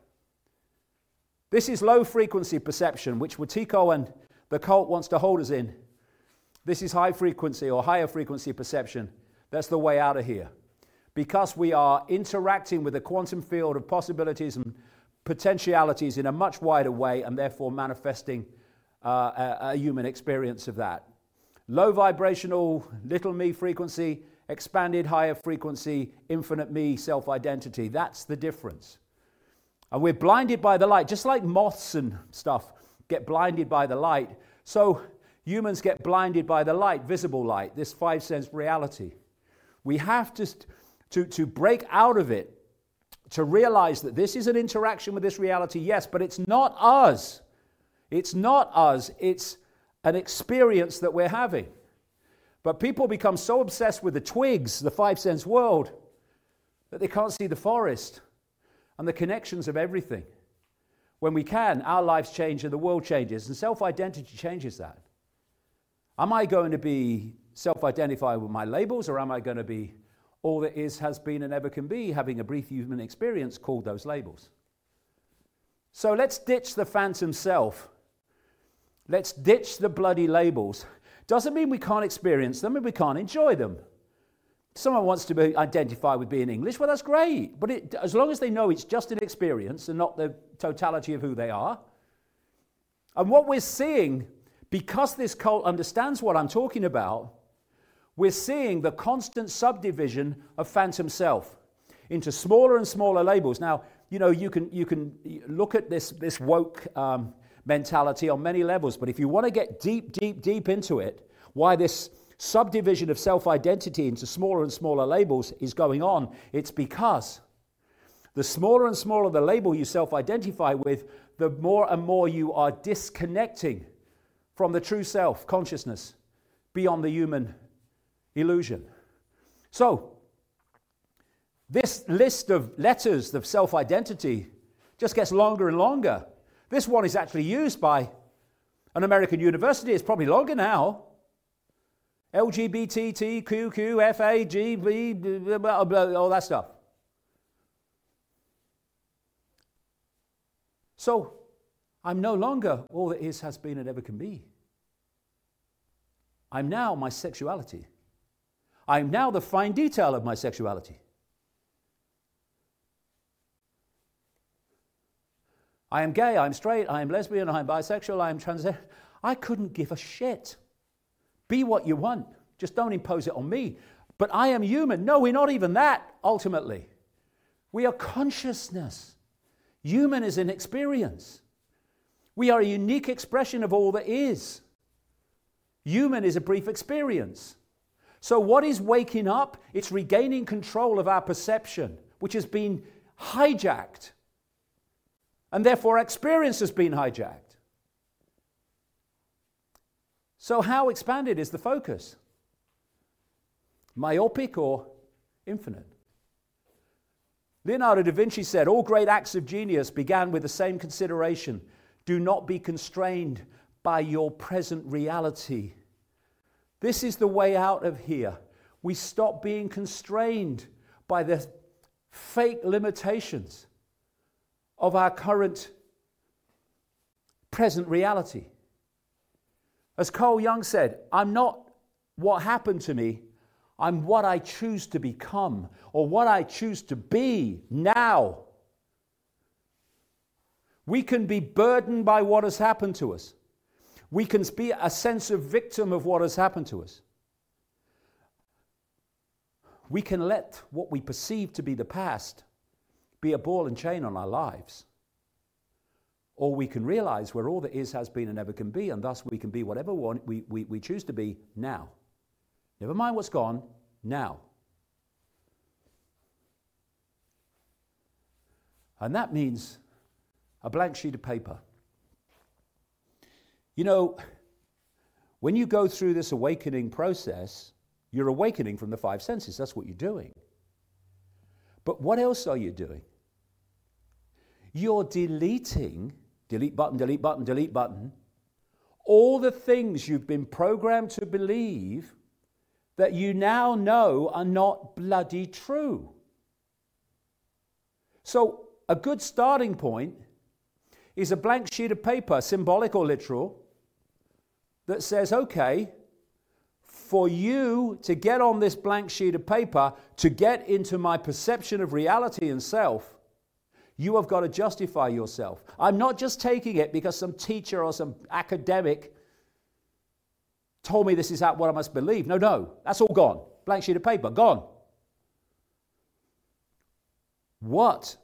This is low frequency perception, which Wetiko and the cult wants to hold us in. This is high frequency or higher frequency perception. That's the way out of here. Because we are interacting with the quantum field of possibilities and potentialities in a much wider way, and therefore manifesting uh, a, a human experience of that. Low vibrational, little me frequency, expanded higher frequency, infinite me self-identity. That's the difference. And we're blinded by the light, just like moths and stuff get blinded by the light. So humans get blinded by the light, visible light, this five-sense reality. We have to, to, to break out of it, to realize that this is an interaction with this reality, yes, but it's not us. It's not us. It's an experience that we're having. But people become so obsessed with the twigs, the five-sense world, that they can't see the forest and the connections of everything. When we can, our lives change and the world changes, and self-identity changes that. Am I going to be self-identified with my labels, or am I going to be all that is, has been, and ever can be, having a brief human experience called those labels? So let's ditch the phantom self. Let's ditch the bloody labels. Doesn't mean we can't experience them and we can't enjoy them. Someone wants to be identified with being English, well, that's great. But it, as long as they know it's just an experience and not the totality of who they are. And what we're seeing, because this cult understands what I'm talking about, we're seeing the constant subdivision of phantom self into smaller and smaller labels. Now, you know, you can you can look at this, this woke um, mentality on many levels, but if you want to get deep, deep, deep into it, why this subdivision of self-identity into smaller and smaller labels is going on, it's because the smaller and smaller the label you self-identify with, the more and more you are disconnecting from the true self, consciousness, beyond the human illusion. So, this list of letters of self-identity just gets longer and longer. This one is actually used by an American university. It's probably longer now. L G B T T Q Q F A G B, blah, blah, blah, all that stuff. So, I'm no longer all that is, has been, and ever can be. I'm now my sexuality. I'm now the fine detail of my sexuality. I am gay, I'm straight, I am lesbian, I am bisexual, I am transgender. I couldn't give a shit. Be what you want. Just don't impose it on me. But I am human. No, we're not even that, ultimately. We are consciousness. Human is an experience. We are a unique expression of all that is. Human is a brief experience. So what is waking up? It's regaining control of our perception, which has been hijacked. And therefore, experience has been hijacked. So how expanded is the focus? Myopic or infinite? Leonardo da Vinci said, all great acts of genius began with the same consideration. Do not be constrained by your present reality. This is the way out of here. We stop being constrained by the fake limitations of our current present reality. As Carl Jung said, I'm not what happened to me, I'm what I choose to become, or what I choose to be now. We can be burdened by what has happened to us. We can be a sense of victim of what has happened to us. We can let what we perceive to be the past be a ball and chain on our lives. Or we can realize where all that is, has been, and ever can be, and thus we can be whatever we, we, we choose to be now. Never mind what's gone, now. And that means a blank sheet of paper. You know, when you go through this awakening process, you're awakening from the five senses. That's what you're doing. But what else are you doing? You're deleting, delete button, delete button, delete button, all the things you've been programmed to believe that you now know are not bloody true. So a good starting point is a blank sheet of paper, symbolic or literal, that says, okay, for you to get on this blank sheet of paper, to get into my perception of reality and self, you have got to justify yourself. I'm not just taking it because some teacher or some academic told me this is what I must believe. No, no, that's all gone. Blank sheet of paper, gone. What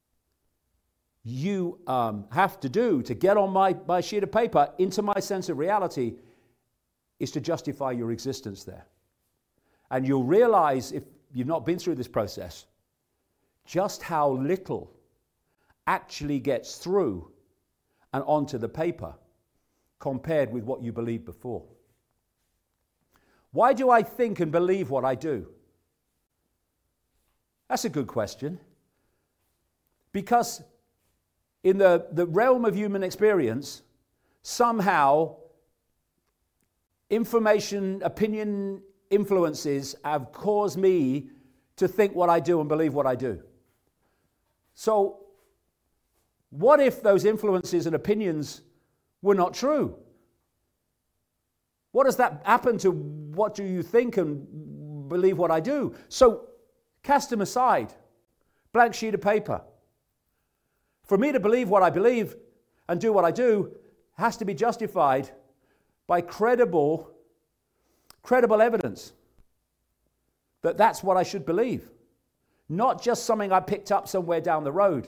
you um, have to do to get on my, my sheet of paper into my sense of reality is to justify your existence there. And you'll realize, if you've not been through this process, just how little actually gets through and onto the paper compared with what you believed before. Why do I think and believe what I do? That's a good question. Because in the, the realm of human experience, somehow information, opinion, influences have caused me to think what I do and believe what I do. So, what if those influences and opinions were not true? What does that happen to what do you think and believe what I do? So, cast them aside. Blank sheet of paper. For me to believe what I believe and do what I do has to be justified by credible, credible evidence that that's what I should believe. Not just something I picked up somewhere down the road.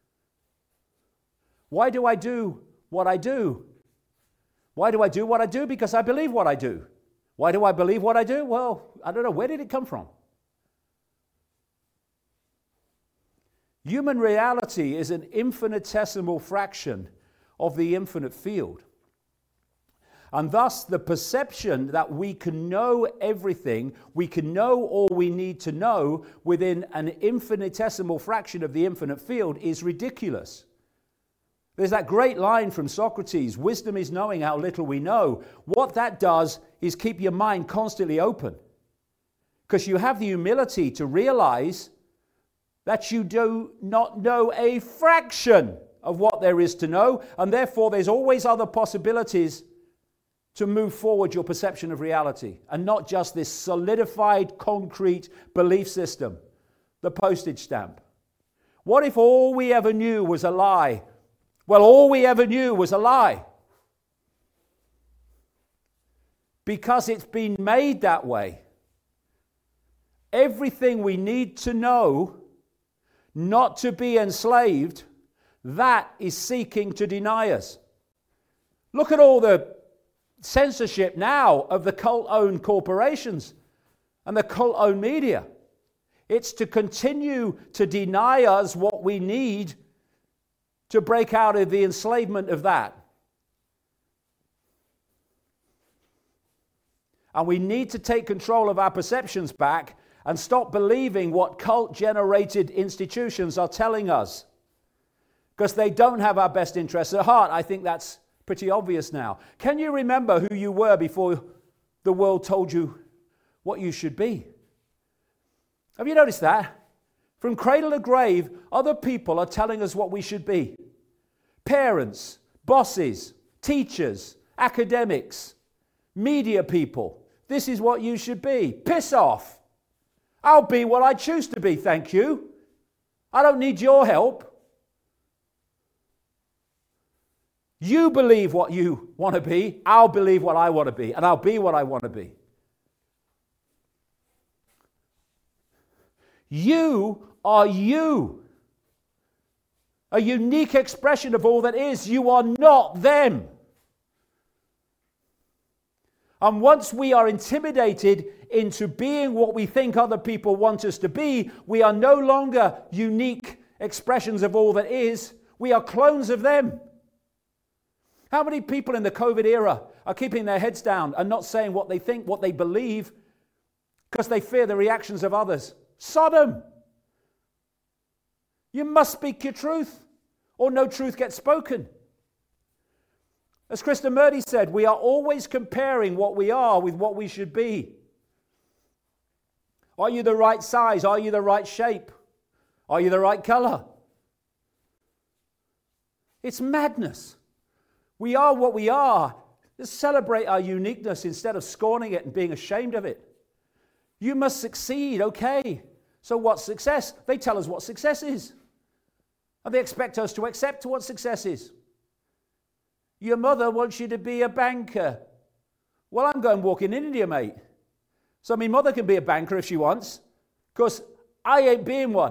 Why do I do what I do? Why do I do what I do? Because I believe what I do. Why do I believe what I do? Well, I don't know. Where did it come from? Human reality is an infinitesimal fraction of the infinite field. And thus, the perception that we can know everything, we can know all we need to know within an infinitesimal fraction of the infinite field is ridiculous. There's that great line from Socrates, wisdom is knowing how little we know. What that does is keep your mind constantly open. Because you have the humility to realize that you do not know a fraction of what there is to know, and therefore there's always other possibilities to move forward your perception of reality, and not just this solidified, concrete belief system, the postage stamp. What if all we ever knew was a lie? Well, all we ever knew was a lie. Because it's been made that way. Everything we need to know not to be enslaved, that is seeking to deny us. Look at all the censorship now of the cult-owned corporations and the cult-owned media. It's to continue to deny us what we need to break out of the enslavement of that. And we need to take control of our perceptions back and stop believing what cult-generated institutions are telling us. Because they don't have our best interests at heart. I think that's pretty obvious now. Can you remember who you were before the world told you what you should be? Have you noticed that? From cradle to grave, other people are telling us what we should be. Parents, bosses, teachers, academics, media people. This is what you should be. Piss off. I'll be what I choose to be, thank you. I don't need your help. You believe what you want to be. I'll believe what I want to be. And I'll be what I want to be. You are you. A unique expression of all that is. You are not them. And once we are intimidated into being what we think other people want us to be, we are no longer unique expressions of all that is. We are clones of them. How many people in the COVID era are keeping their heads down and not saying what they think, what they believe, because they fear the reactions of others? Sodom! You must speak your truth, or no truth gets spoken. As Krishnamurti said, we are always comparing what we are with what we should be. Are you the right size? Are you the right shape? Are you the right color? It's madness. We are what we are. Let's celebrate our uniqueness instead of scorning it and being ashamed of it. You must succeed, okay. So what's success? They tell us what success is. And they expect us to accept what success is. Your mother wants you to be a banker. Well, I'm going walking in India, mate. So my mother can be a banker if she wants, because I ain't being one.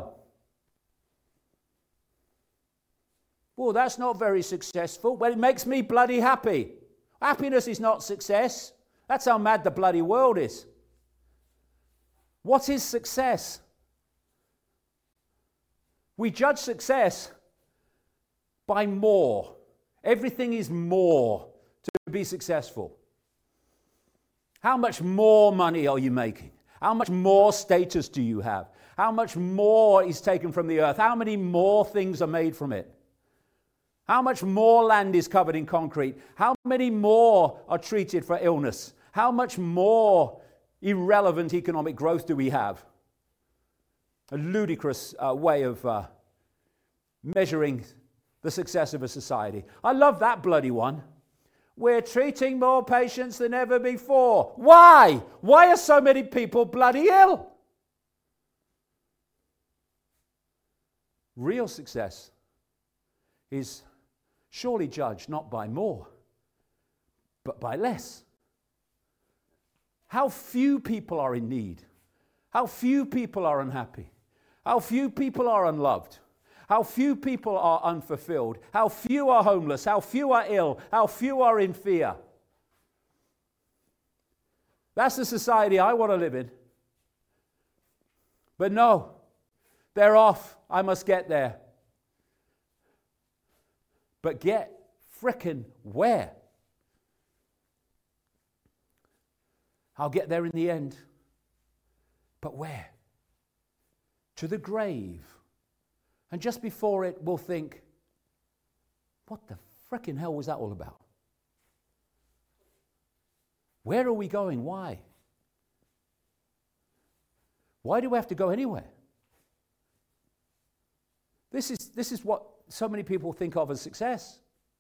Well, that's not very successful. Well, it makes me bloody happy. Happiness is not success. That's how mad the bloody world is. What is success? We judge success by more. Everything is more to be successful. How much more money are you making? How much more status do you have? How much more is taken from the earth? How many more things are made from it? How much more land is covered in concrete? How many more are treated for illness? How much more irrelevant economic growth do we have? A ludicrous uh, way of uh, measuring the success of a society. I love that bloody one. We're treating more patients than ever before. Why? Why are so many people bloody ill? Real success is surely judged not by more, but by less. How few people are in need. How few people are unhappy. How few people are unloved. How few people are unfulfilled. How few are homeless. How few are ill. How few are in fear. That's the society I want to live in. But no, they're off. I must get there. But get frickin' where? I'll get there in the end. But where? To the grave. And just before it, we'll think, what the frickin' hell was that all about? Where are we going? Why? Why do we have to go anywhere? This is, this is what so many people think of as success.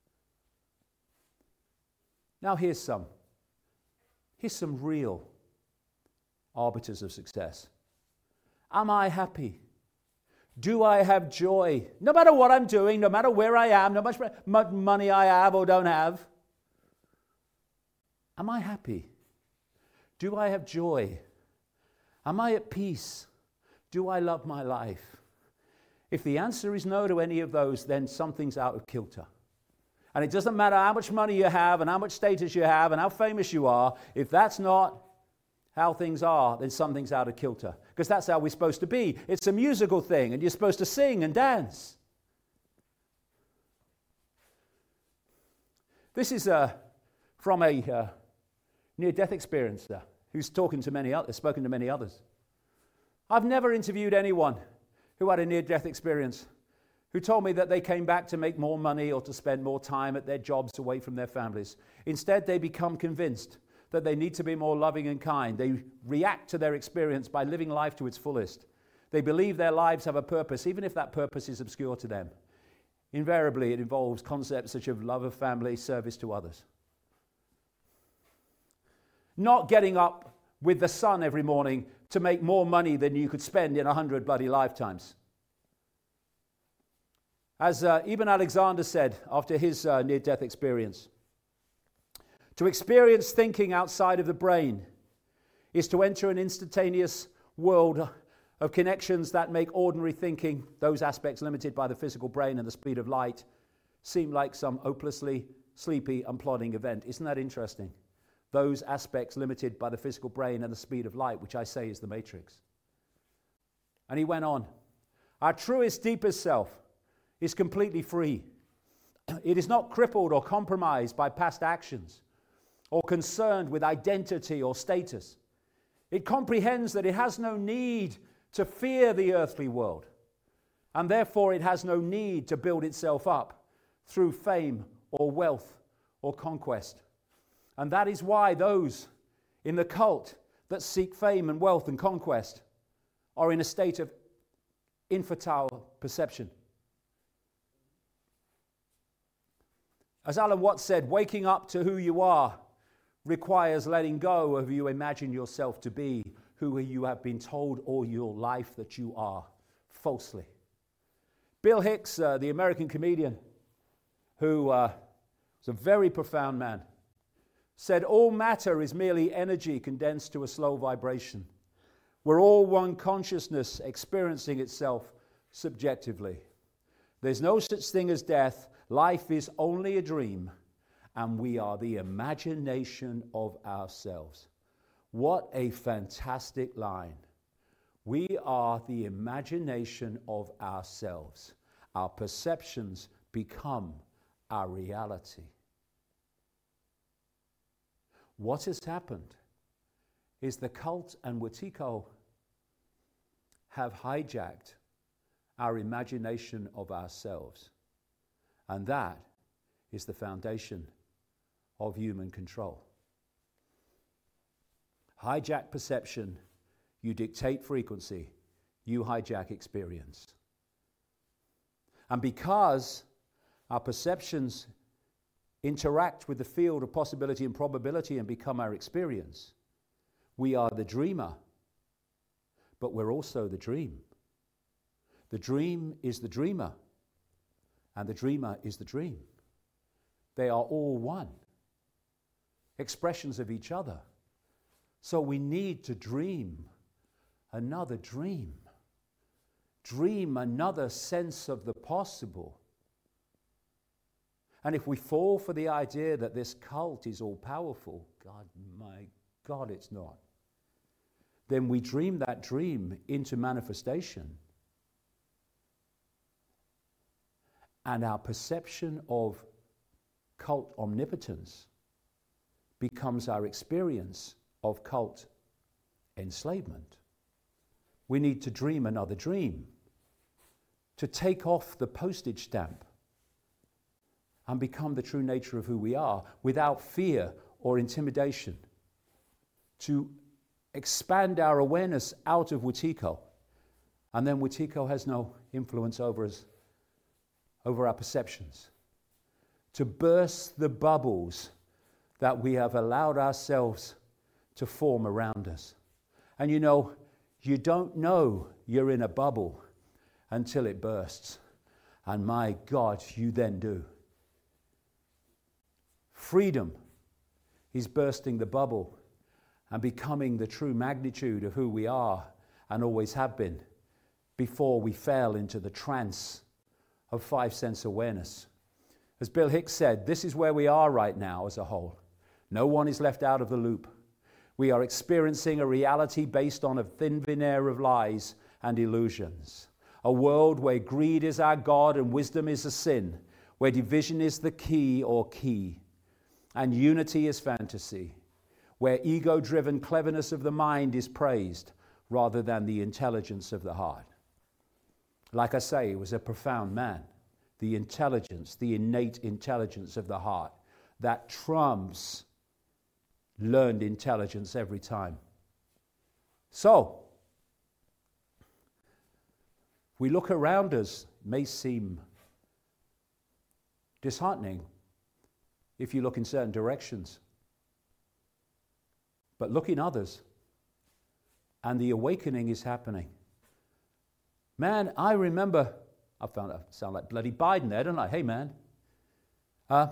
Now here's some. Here's some real arbiters of success. Am I happy? Do I have joy? No matter what I'm doing, no matter where I am, no matter how much money I have or don't have. Am I happy? Do I have joy? Am I at peace? Do I love my life? If the answer is no to any of those, then something's out of kilter. And it doesn't matter how much money you have and how much status you have and how famous you are. If that's not how things are, then something's out of kilter. Because that's how we're supposed to be. It's a musical thing, and you're supposed to sing and dance. This is uh, from a uh, near-death experiencer who's talking to many others, spoken to many others. I've never interviewed anyone who had a near-death experience who told me that they came back to make more money or to spend more time at their jobs away from their families. Instead, they become convinced that they need to be more loving and kind. They react to their experience by living life to its fullest. They believe their lives have a purpose, even if that purpose is obscure to them. Invariably, it involves concepts such as love of family, service to others. Not getting up with the sun every morning to make more money than you could spend in a hundred bloody lifetimes. As uh, Ibn Alexander said after his uh, near-death experience, to experience thinking outside of the brain is to enter an instantaneous world of connections that make ordinary thinking, those aspects limited by the physical brain and the speed of light, seem like some hopelessly sleepy and plodding event. Isn't that interesting? Those aspects limited by the physical brain and the speed of light, which I say is the matrix. And he went on, our truest, deepest self is completely free, It is not crippled or compromised by past actions or concerned with identity or status. It comprehends that it has no need to fear the earthly world, and therefore it has no need to build itself up through fame or wealth or conquest. And that is why those in the cult that seek fame and wealth and conquest are in a state of infantile perception. As Alan Watts said, waking up to who you are requires letting go of who you imagine yourself to be, who you have been told all your life that you are, falsely. Bill Hicks, uh, the American comedian, who uh, was a very profound man, said, all matter is merely energy condensed to a slow vibration. We're all one consciousness experiencing itself subjectively. There's no such thing as death. Life is only a dream, and we are the imagination of ourselves. What a fantastic line. We are the imagination of ourselves. Our perceptions become our reality. What has happened is the cult and Wetiko have hijacked our imagination of ourselves. And that is the foundation of human control. Hijack perception, you dictate frequency, you hijack experience. And because our perceptions interact with the field of possibility and probability and become our experience, we are the dreamer, but we're also the dream. The dream is the dreamer, and the dreamer is the dream. They are all one, expressions of each other. So we need to dream another dream. Dream another sense of the possible. And if we fall for the idea that this cult is all powerful, God, my God, it's not, then we dream that dream into manifestation. And our perception of cult omnipotence becomes our experience of cult enslavement. We need to dream another dream, to take off the postage stamp and become the true nature of who we are without fear or intimidation, to expand our awareness out of Wetiko, and then Wetiko has no influence over us, over our perceptions, to burst the bubbles that we have allowed ourselves to form around us. And you know, you don't know you're in a bubble until it bursts. And my God, you then do. Freedom is bursting the bubble and becoming the true magnitude of who we are and always have been before we fell into the trance of five sense awareness. As Bill Hicks said, this is where we are right now as a whole. No one is left out of the loop. We are experiencing a reality based on a thin veneer of lies and illusions. A world where greed is our God and wisdom is a sin, where division is the key or key, and unity is fantasy, where ego-driven cleverness of the mind is praised rather than the intelligence of the heart. Like I say, he was a profound man. The intelligence, the innate intelligence of the heart, that trumps learned intelligence every time. So, we look around us, it may seem disheartening if you look in certain directions. But look in others, and the awakening is happening. Man, I remember, I found I sound like bloody Biden there, don't I? Hey, man. Uh,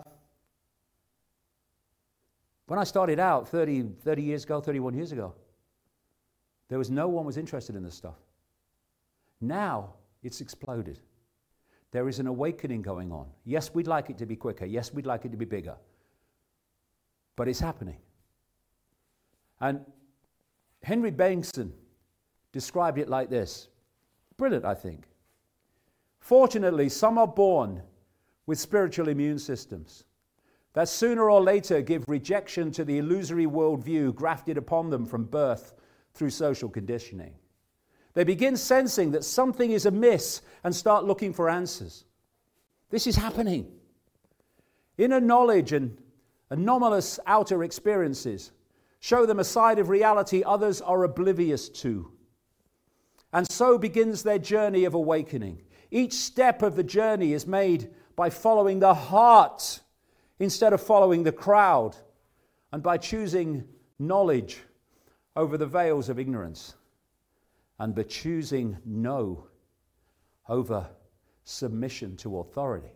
when I started out thirty, thirty years ago, thirty-one years ago, there was no one was interested in this stuff. Now, it's exploded. There is an awakening going on. Yes, we'd like it to be quicker. Yes, we'd like it to be bigger. But it's happening. And Henry Bankson described it like this. Brilliant, I think. Fortunately, some are born with spiritual immune systems that sooner or later give rejection to the illusory worldview grafted upon them from birth through social conditioning. They begin sensing that something is amiss and start looking for answers. This is happening. Inner knowledge and anomalous outer experiences show them a side of reality others are oblivious to. And so begins their journey of awakening. Each step of the journey is made by following the heart instead of following the crowd, and by choosing knowledge over the veils of ignorance, and by choosing no over submission to authority.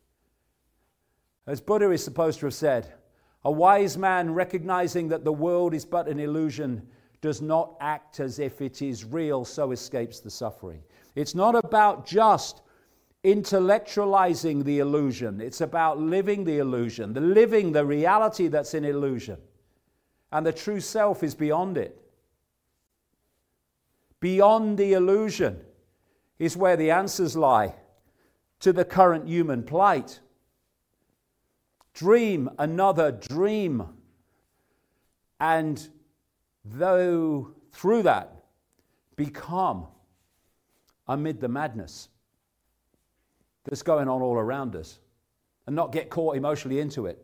As Buddha is supposed to have said, a wise man recognizing that the world is but an illusion does not act as if it is real, so escapes the suffering. It's not about just intellectualizing the illusion. It's about living the illusion, the living the reality that's in illusion. And the true self is beyond it. Beyond the illusion is where the answers lie to the current human plight. Dream another dream. And though through that become amid the madness that's going on all around us, and not get caught emotionally into it.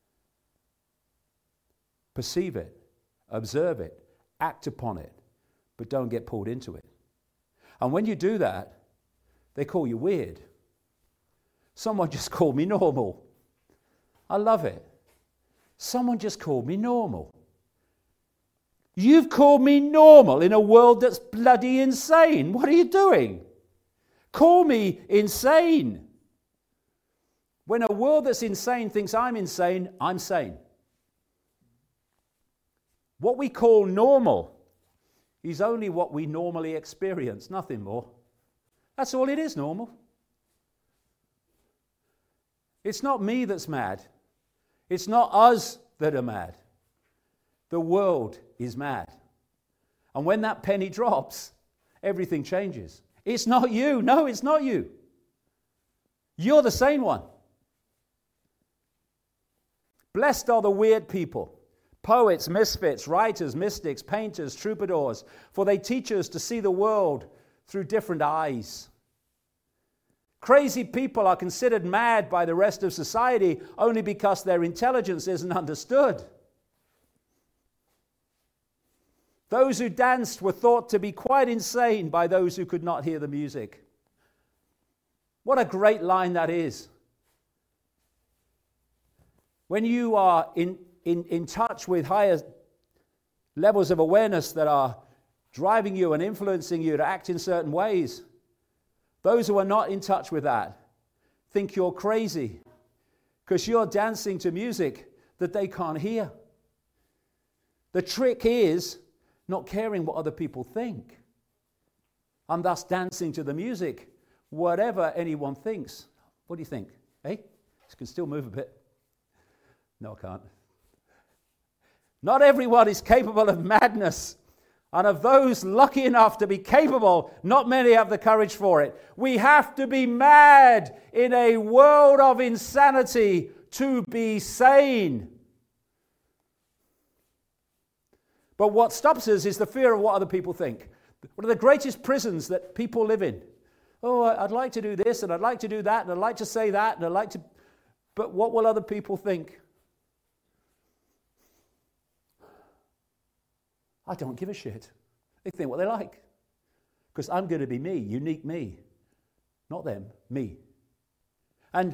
Perceive it, observe it, act upon it, but don't get pulled into it. And when you do that, they call you weird. Someone just called me normal. I love it. Someone just called me normal. You've called me normal in a world that's bloody insane. What are you doing? Call me insane. When a world that's insane thinks I'm insane, I'm sane. What we call normal is only what we normally experience, nothing more. That's all it is, normal. It's not me that's mad. It's not us that are mad. The world is mad. And when that penny drops, everything changes. It's not you. No, it's not you. You're the sane one. Blessed are the weird people, poets, misfits, writers, mystics, painters, troubadours, for they teach us to see the world through different eyes. Crazy people are considered mad by the rest of society only because their intelligence isn't understood. Those who danced were thought to be quite insane by those who could not hear the music. What a great line that is. When you are in, in, in touch with higher levels of awareness that are driving you and influencing you to act in certain ways, those who are not in touch with that think you're crazy because you're dancing to music that they can't hear. The trick is not caring what other people think, and thus dancing to the music, whatever anyone thinks. What do you think? Hey, you can still move a bit. No, I can't. Not everyone is capable of madness, and of those lucky enough to be capable, not many have the courage for it. We have to be mad in a world of insanity to be sane. But what stops us is the fear of what other people think. One of the greatest prisons that people live in. Oh, I'd like to do this, and I'd like to do that, and I'd like to say that, and I'd like to... But what will other people think? I don't give a shit. They think what they like. Because I'm going to be me, unique me. Not them, me. And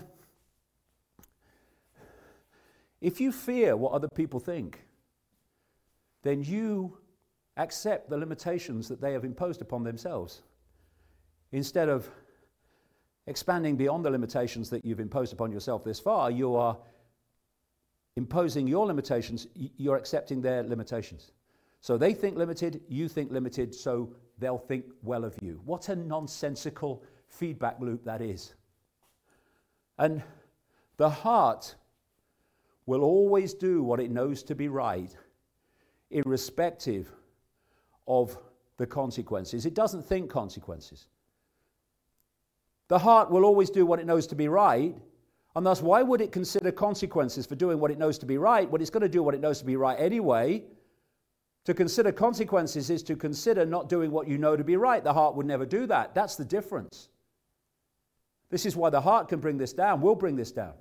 if you fear what other people think, then you accept the limitations that they have imposed upon themselves. Instead of expanding beyond the limitations that you've imposed upon yourself this far, you are imposing your limitations, you're accepting their limitations. So they think limited, you think limited, so they'll think well of you. What a nonsensical feedback loop that is. And the heart will always do what it knows to be right, irrespective of the consequences. It doesn't think consequences. The heart will always do what it knows to be right, And thus, why would it consider consequences for doing what it knows to be right? Well, it's going to do what it knows to be right anyway. To consider consequences is to consider not doing what you know to be right. The heart would never do that. That's the difference. This is why the heart can bring this down, will bring this down.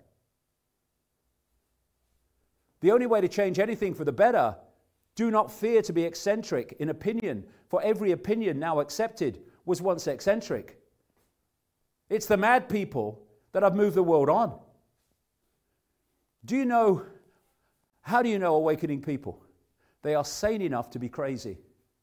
The only way to change anything for the better, do not fear to be eccentric in opinion, for every opinion now accepted was once eccentric. It's the mad people that have moved the world on. Do you know, how do you know awakening people? They are sane enough to be crazy.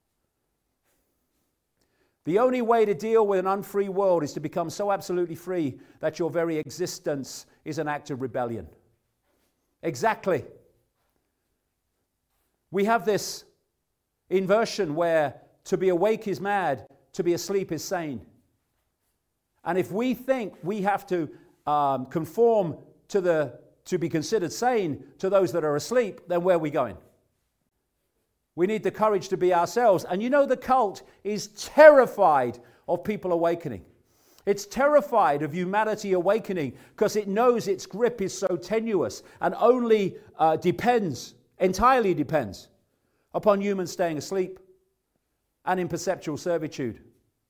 The only way to deal with an unfree world is to become so absolutely free that your very existence is an act of rebellion. Exactly. We have this inversion where to be awake is mad, to be asleep is sane. And if we think we have to um, conform to the to be considered sane to those that are asleep, then where are we going? We need the courage to be ourselves. And you know, the cult is terrified of people awakening. It's terrified of humanity awakening because it knows its grip is so tenuous and only uh, depends, entirely depends, upon humans staying asleep and in perceptual servitude.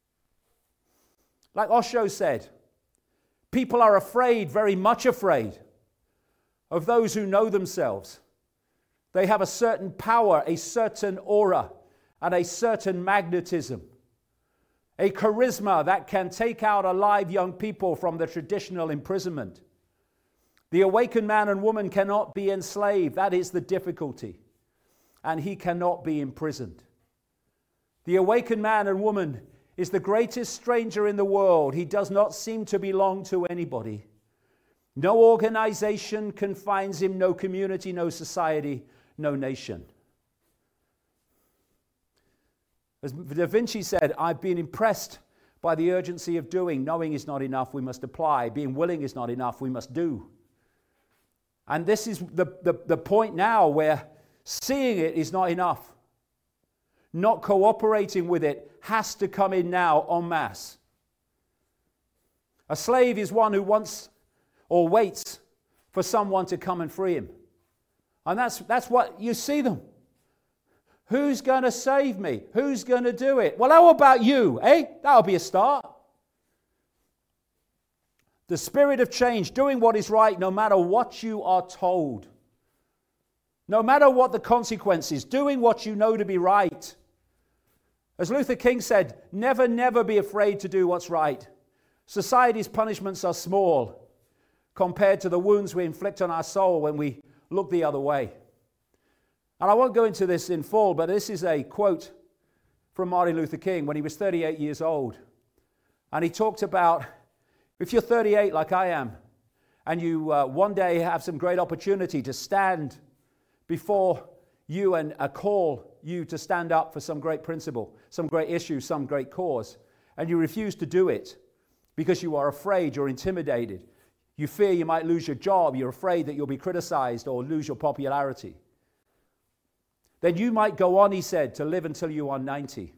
Like Osho said, people are afraid, very much afraid, of those who know themselves. They have a certain power, a certain aura, and a certain magnetism, a charisma that can take out alive young people from the traditional imprisonment. The awakened man and woman cannot be enslaved. That is the difficulty. And he cannot be imprisoned. The awakened man and woman is the greatest stranger in the world. He does not seem to belong to anybody. No organization confines him, no community, no society, no nation. As Da Vinci said, I've been impressed by the urgency of doing. Knowing is not enough, we must apply. Being willing is not enough, we must do. And this is the, the, the point now where seeing it is not enough. Not cooperating with it has to come in now en masse. A slave is one who wants or waits for someone to come and free him. And that's, that's what you see them. Who's going to save me? Who's going to do it? Well, how about you, eh? That'll be a start. The spirit of change, doing what is right no matter what you are told. No matter what the consequences, doing what you know to be right. As Luther King said, never, never be afraid to do what's right. Society's punishments are small compared to the wounds we inflict on our soul when we look the other way. And I won't go into this in full, but this is a quote from Martin Luther King when he was thirty-eight years old. And he talked about, if you're thirty-eight like I am, and you uh, one day have some great opportunity to stand before you and uh, call you to stand up for some great principle, some great issue, some great cause, and you refuse to do it because you are afraid, you're intimidated, you fear you might lose your job, you're afraid that you'll be criticized or lose your popularity, then you might go on, he said, to live until you are ninety.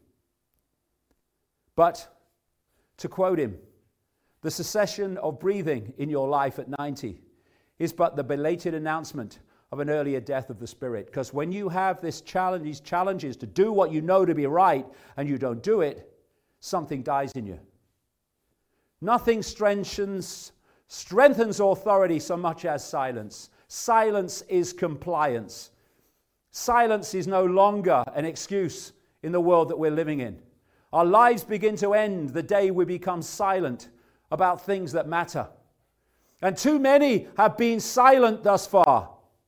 But, to quote him, the cessation of breathing in your life at ninety is but the belated announcement of an earlier death of the spirit. Because when you have this challenge, these challenges to do what you know to be right, and you don't do it, something dies in you. Nothing strengthens, strengthens authority so much as silence. Silence is compliance. Silence is no longer an excuse in the world that we're living in. Our lives begin to end the day we become silent about things that matter. And too many have been silent thus far.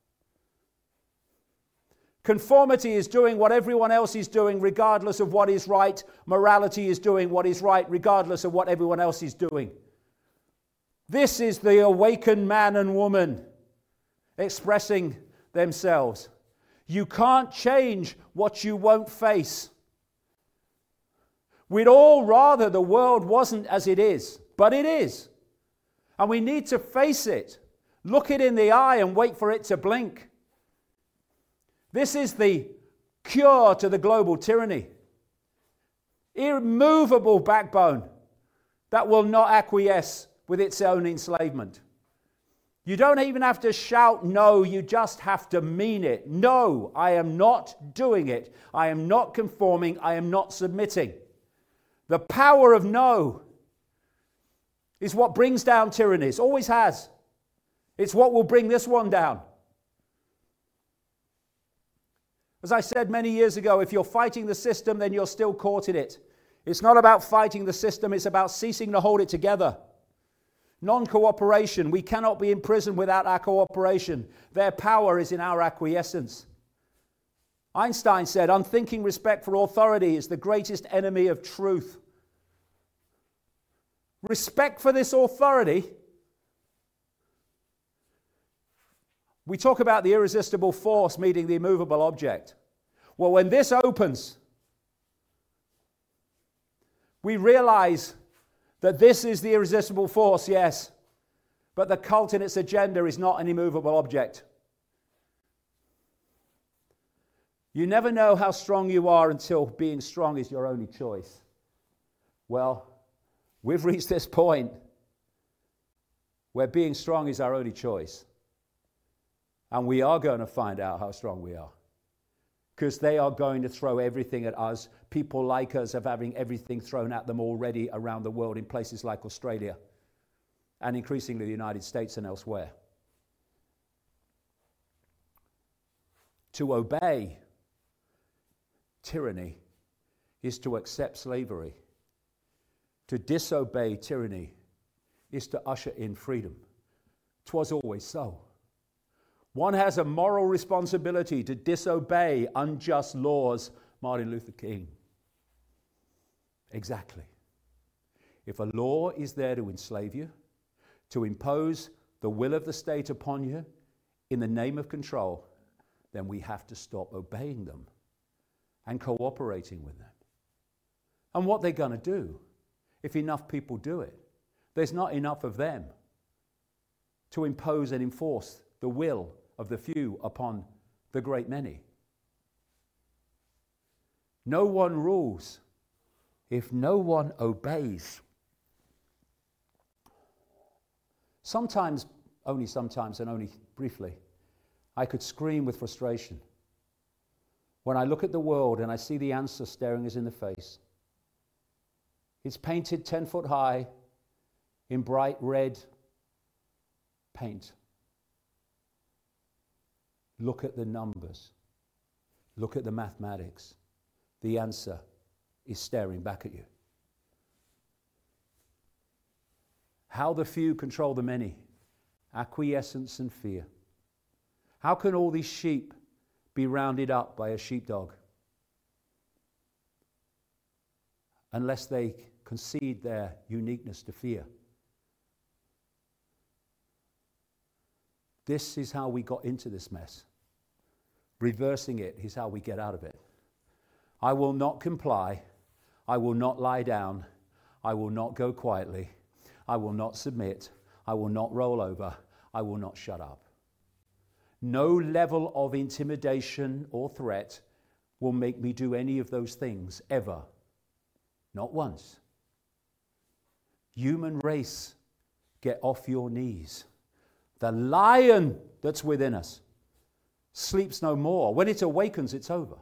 Conformity is doing what everyone else is doing regardless of what is right. Morality is doing what is right regardless of what everyone else is doing. This is the awakened man and woman expressing themselves. You can't change what you won't face. We'd all rather the world wasn't as it is, but it is. And we need to face it, look it in the eye and wait for it to blink. This is the cure to the global tyranny. Immovable backbone that will not acquiesce with its own enslavement. You don't even have to shout no, you just have to mean it. No, I am not doing it. I am not conforming. I am not submitting. The power of no is what brings down tyrannies, always has. It's what will bring this one down. As I said many years ago, if you're fighting the system, then you're still caught in it. It's not about fighting the system, it's about ceasing to hold it together. Non-cooperation. We cannot be in prison without our cooperation. Their power is in our acquiescence. Einstein said, unthinking respect for authority is the greatest enemy of truth. Respect for this authority. We talk about the irresistible force meeting the immovable object. Well, when this opens, we realize that this is the irresistible force, yes, but the cult in its agenda is not an immovable object. You never know how strong you are until being strong is your only choice. Well, we've reached this point where being strong is our only choice. And we are going to find out how strong we are. Because they are going to throw everything at us. People like us are having everything thrown at them already around the world in places like Australia and increasingly the United States and elsewhere. To obey tyranny is to accept slavery. To disobey tyranny is to usher in freedom. 'Twas always so. One has a moral responsibility to disobey unjust laws. Martin Luther King. Exactly. If a law is there to enslave you, to impose the will of the state upon you in the name of control, then we have to stop obeying them and cooperating with them. And what they're going to do, if enough people do it, there's not enough of them to impose and enforce the will of the few upon the great many. No one rules if no one obeys. Sometimes, only sometimes and only briefly, I could scream with frustration when I look at the world and I see the answer staring us in the face. It's painted ten foot high in bright red paint. Look at the numbers. Look at the mathematics. The answer is staring back at you. How the few control the many. Acquiescence and fear. How can all these sheep be rounded up by a sheepdog? Unless they concede their uniqueness to fear. This is how we got into this mess. Reversing it is how we get out of it. I will not comply. I will not lie down. I will not go quietly. I will not submit. I will not roll over. I will not shut up. No level of intimidation or threat will make me do any of those things ever. Not once. Human race, get off your knees. The lion that's within us sleeps no more. When it awakens, it's over.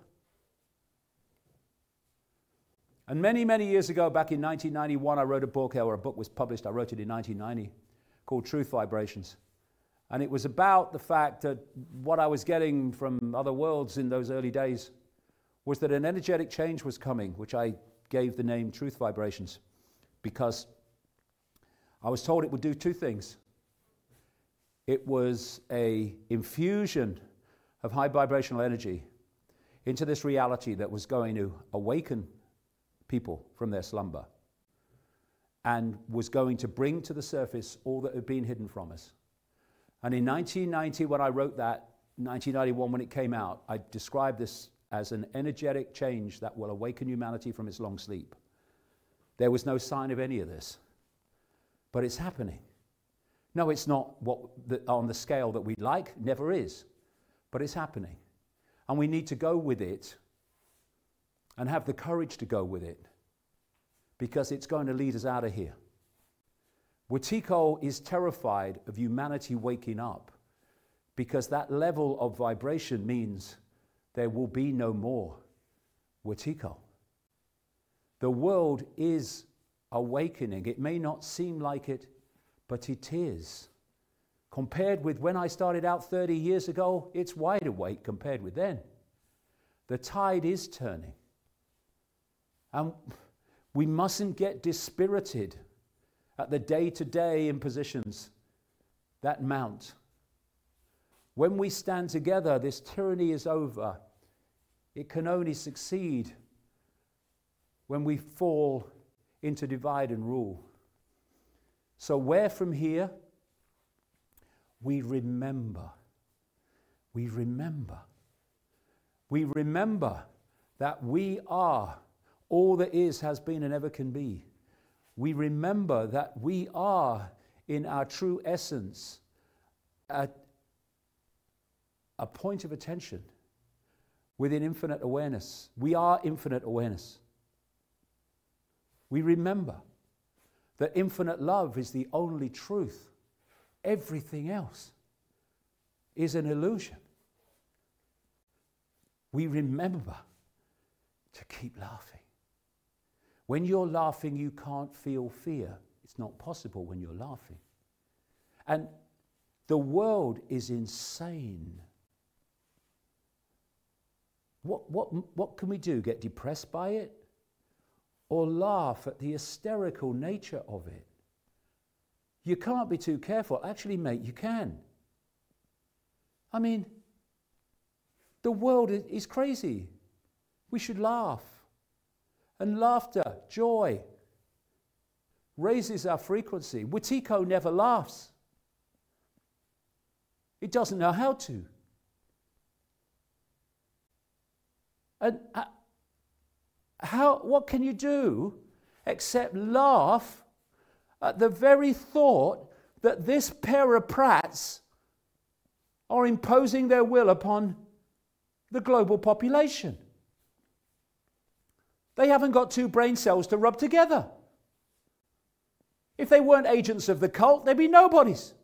And many, many years ago, back in nineteen ninety-one, I wrote a book, or a book was published, I wrote it in nineteen ninety, called Truth Vibrations. And it was about the fact that what I was getting from other worlds in those early days was that an energetic change was coming, which I gave the name Truth Vibrations, because I was told it would do two things. It was a infusion of high vibrational energy into this reality that was going to awaken people from their slumber and was going to bring to the surface all that had been hidden from us. And in nineteen ninety, when I wrote that, nineteen ninety-one when it came out, I described this as an energetic change that will awaken humanity from its long sleep. There was no sign of any of this, but it's happening. No, it's not what the, on the scale that we'd like, never is, but it's happening. And we need to go with it and have the courage to go with it, because it's going to lead us out of here. Wetiko is terrified of humanity waking up because that level of vibration means there will be no more Wetiko. The world is awakening. It may not seem like it, but it is. Compared with when I started out thirty years ago, it's wide awake compared with then. The tide is turning. And we mustn't get dispirited at the day-to-day impositions that mount. When we stand together, this tyranny is over. It can only succeed when we fall into divide and rule. So where from here? We remember. We remember. We remember that we are all that is, has been, and ever can be. We remember that we are, in our true essence, a, a point of attention within infinite awareness. We are infinite awareness. We remember that infinite love is the only truth. Everything else is an illusion. We remember to keep laughing. When you're laughing, you can't feel fear. It's not possible when you're laughing. And the world is insane. What, what, what can we do? Get depressed by it? Or laugh at the hysterical nature of it? You can't be too careful. Actually, mate, you can. I mean, the world is crazy. We should laugh. And laughter, joy, raises our frequency. Wetiko never laughs. It doesn't know how to. And uh, how? What can you do except laugh at the very thought that this pair of prats are imposing their will upon the global population? They haven't got two brain cells to rub together. If they weren't agents of the cult, they'd be nobodies.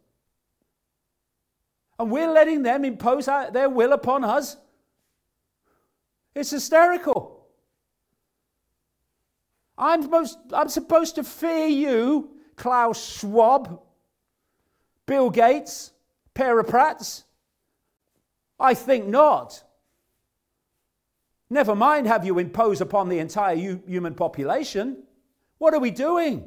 And we're letting them impose their will upon us. It's hysterical. I'm, most, I'm supposed to fear you, Klaus Schwab, Bill Gates, pair of prats? I think not. Never mind have you impose upon the entire u- human population. What are we doing?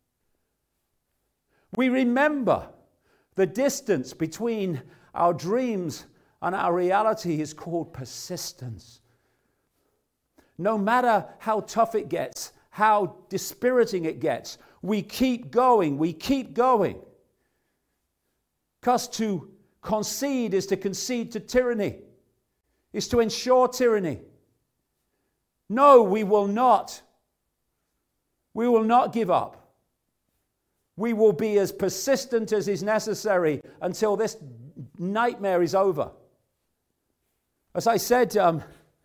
We remember the distance between our dreams and our reality is called persistence. No matter how tough it gets, how dispiriting it gets, we keep going, we keep going. Because to concede is to concede to tyranny, is to ensure tyranny. No, we will not. We will not give up. We will be as persistent as is necessary until this nightmare is over. As I said, um,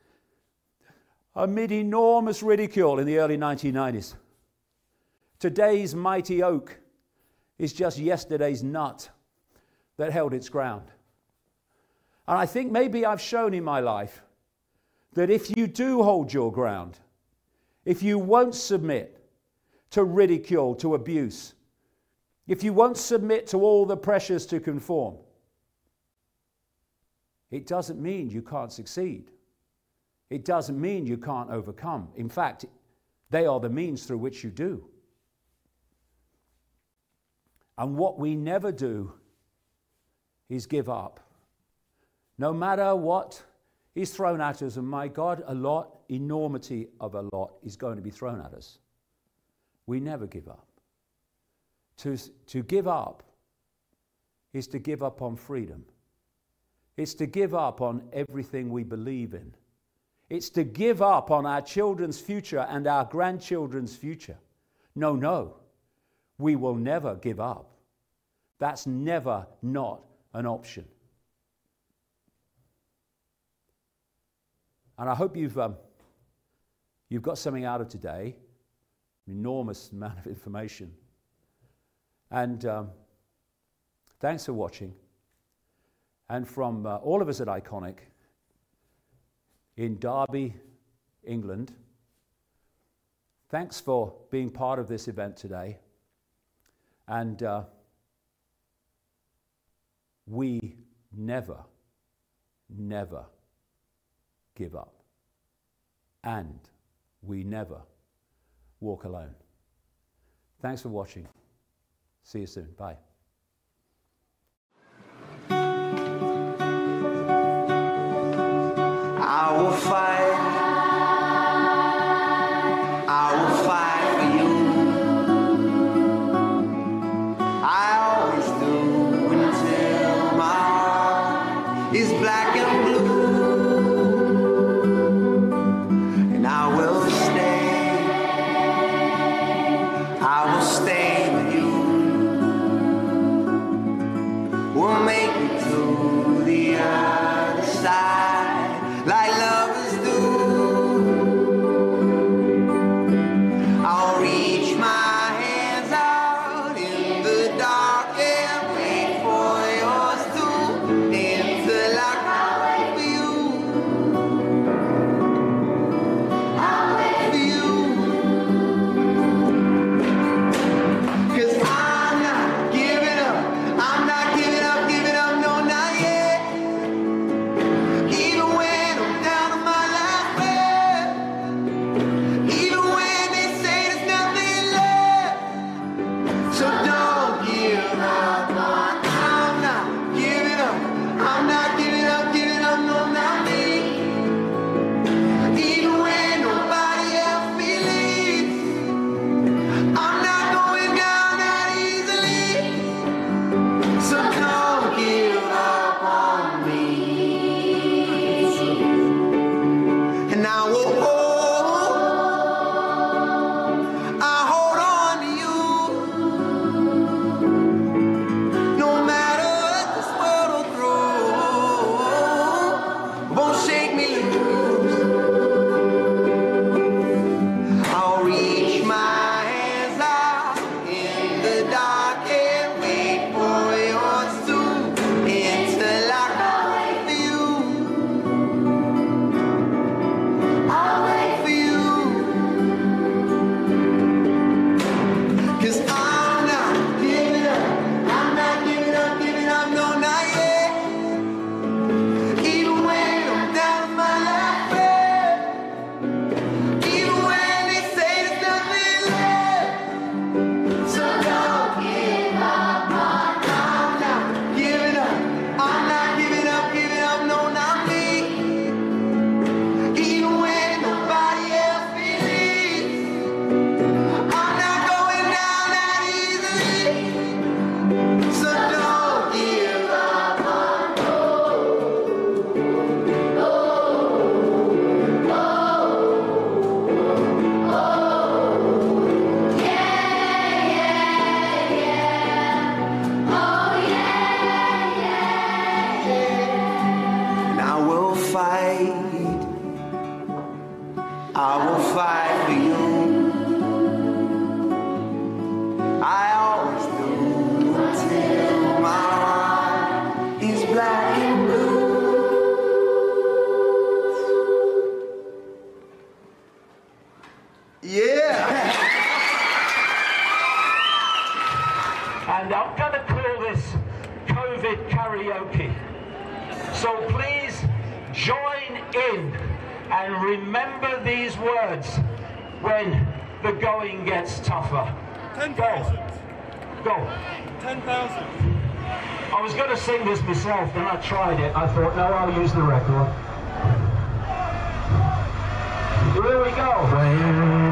amid enormous ridicule in the early nineteen nineties, today's mighty oak is just yesterday's nut that held its ground. And I think maybe I've shown in my life that if you do hold your ground, if you won't submit to ridicule, to abuse, if you won't submit to all the pressures to conform, it doesn't mean you can't succeed. It doesn't mean you can't overcome. In fact, they are the means through which you do. And what we never do is give up. No matter what is thrown at us, and my God, a lot, enormity of a lot is going to be thrown at us. We never give up. To, to give up is to give up on freedom. It's to give up on everything we believe in. It's to give up on our children's future and our grandchildren's future. No, no, we will never give up. That's never not an option. And I hope you've um, you've got something out of today, an enormous amount of information. And um, thanks for watching. And from uh, all of us at Iconic in Derby, England, thanks for being part of this event today. And uh, we never, never give up. And we never walk alone. Thanks for watching. See you soon. Bye. I will fight. I will fight for you. I always do until my heart is black and blue. And I will stay. I will stay with you. We'll make it to the other side like lovers do. I'll reach my hands out in the dark and wait for yours to until I wait for you. I'll wait for you. 'Cause I'm not giving up. I'm not giving up, giving up, no, not yet. Even when I'm down on my last breath. Even when they say there's nothing left. So don't give up. I'm not giving up. I'm not giving up, giving up, no, not me. Even when nobody else believes. I'm not going down that easily. So don't give up on me. And I will hold, I hold on to you. No matter what this world will throw, won't shake me loose. I'll reach my hands out in the dark and wait for yours to until I wait for you. I'll wait for you. 'Cause I'm not giving up. I'm not giving up, giving up, no, not yet. Even when I'm down on my last breath. Even when they say there's nothing left. So don't give up on me. I'm not giving up. I'm not giving up, giving up, no, not me. Even when nobody else believes. I'm not going down that easily. So don't give up on me. And I will fight. I will fight for you. I always do until my heart is black and blue. Yeah. And I'm going to call this COVID karaoke. So please join in and remember these words when the going gets tougher. ten Go. thousand. Go. ten thousand. I was going to sing this myself, then I tried it. I thought, no, I'll use the record. Here we go.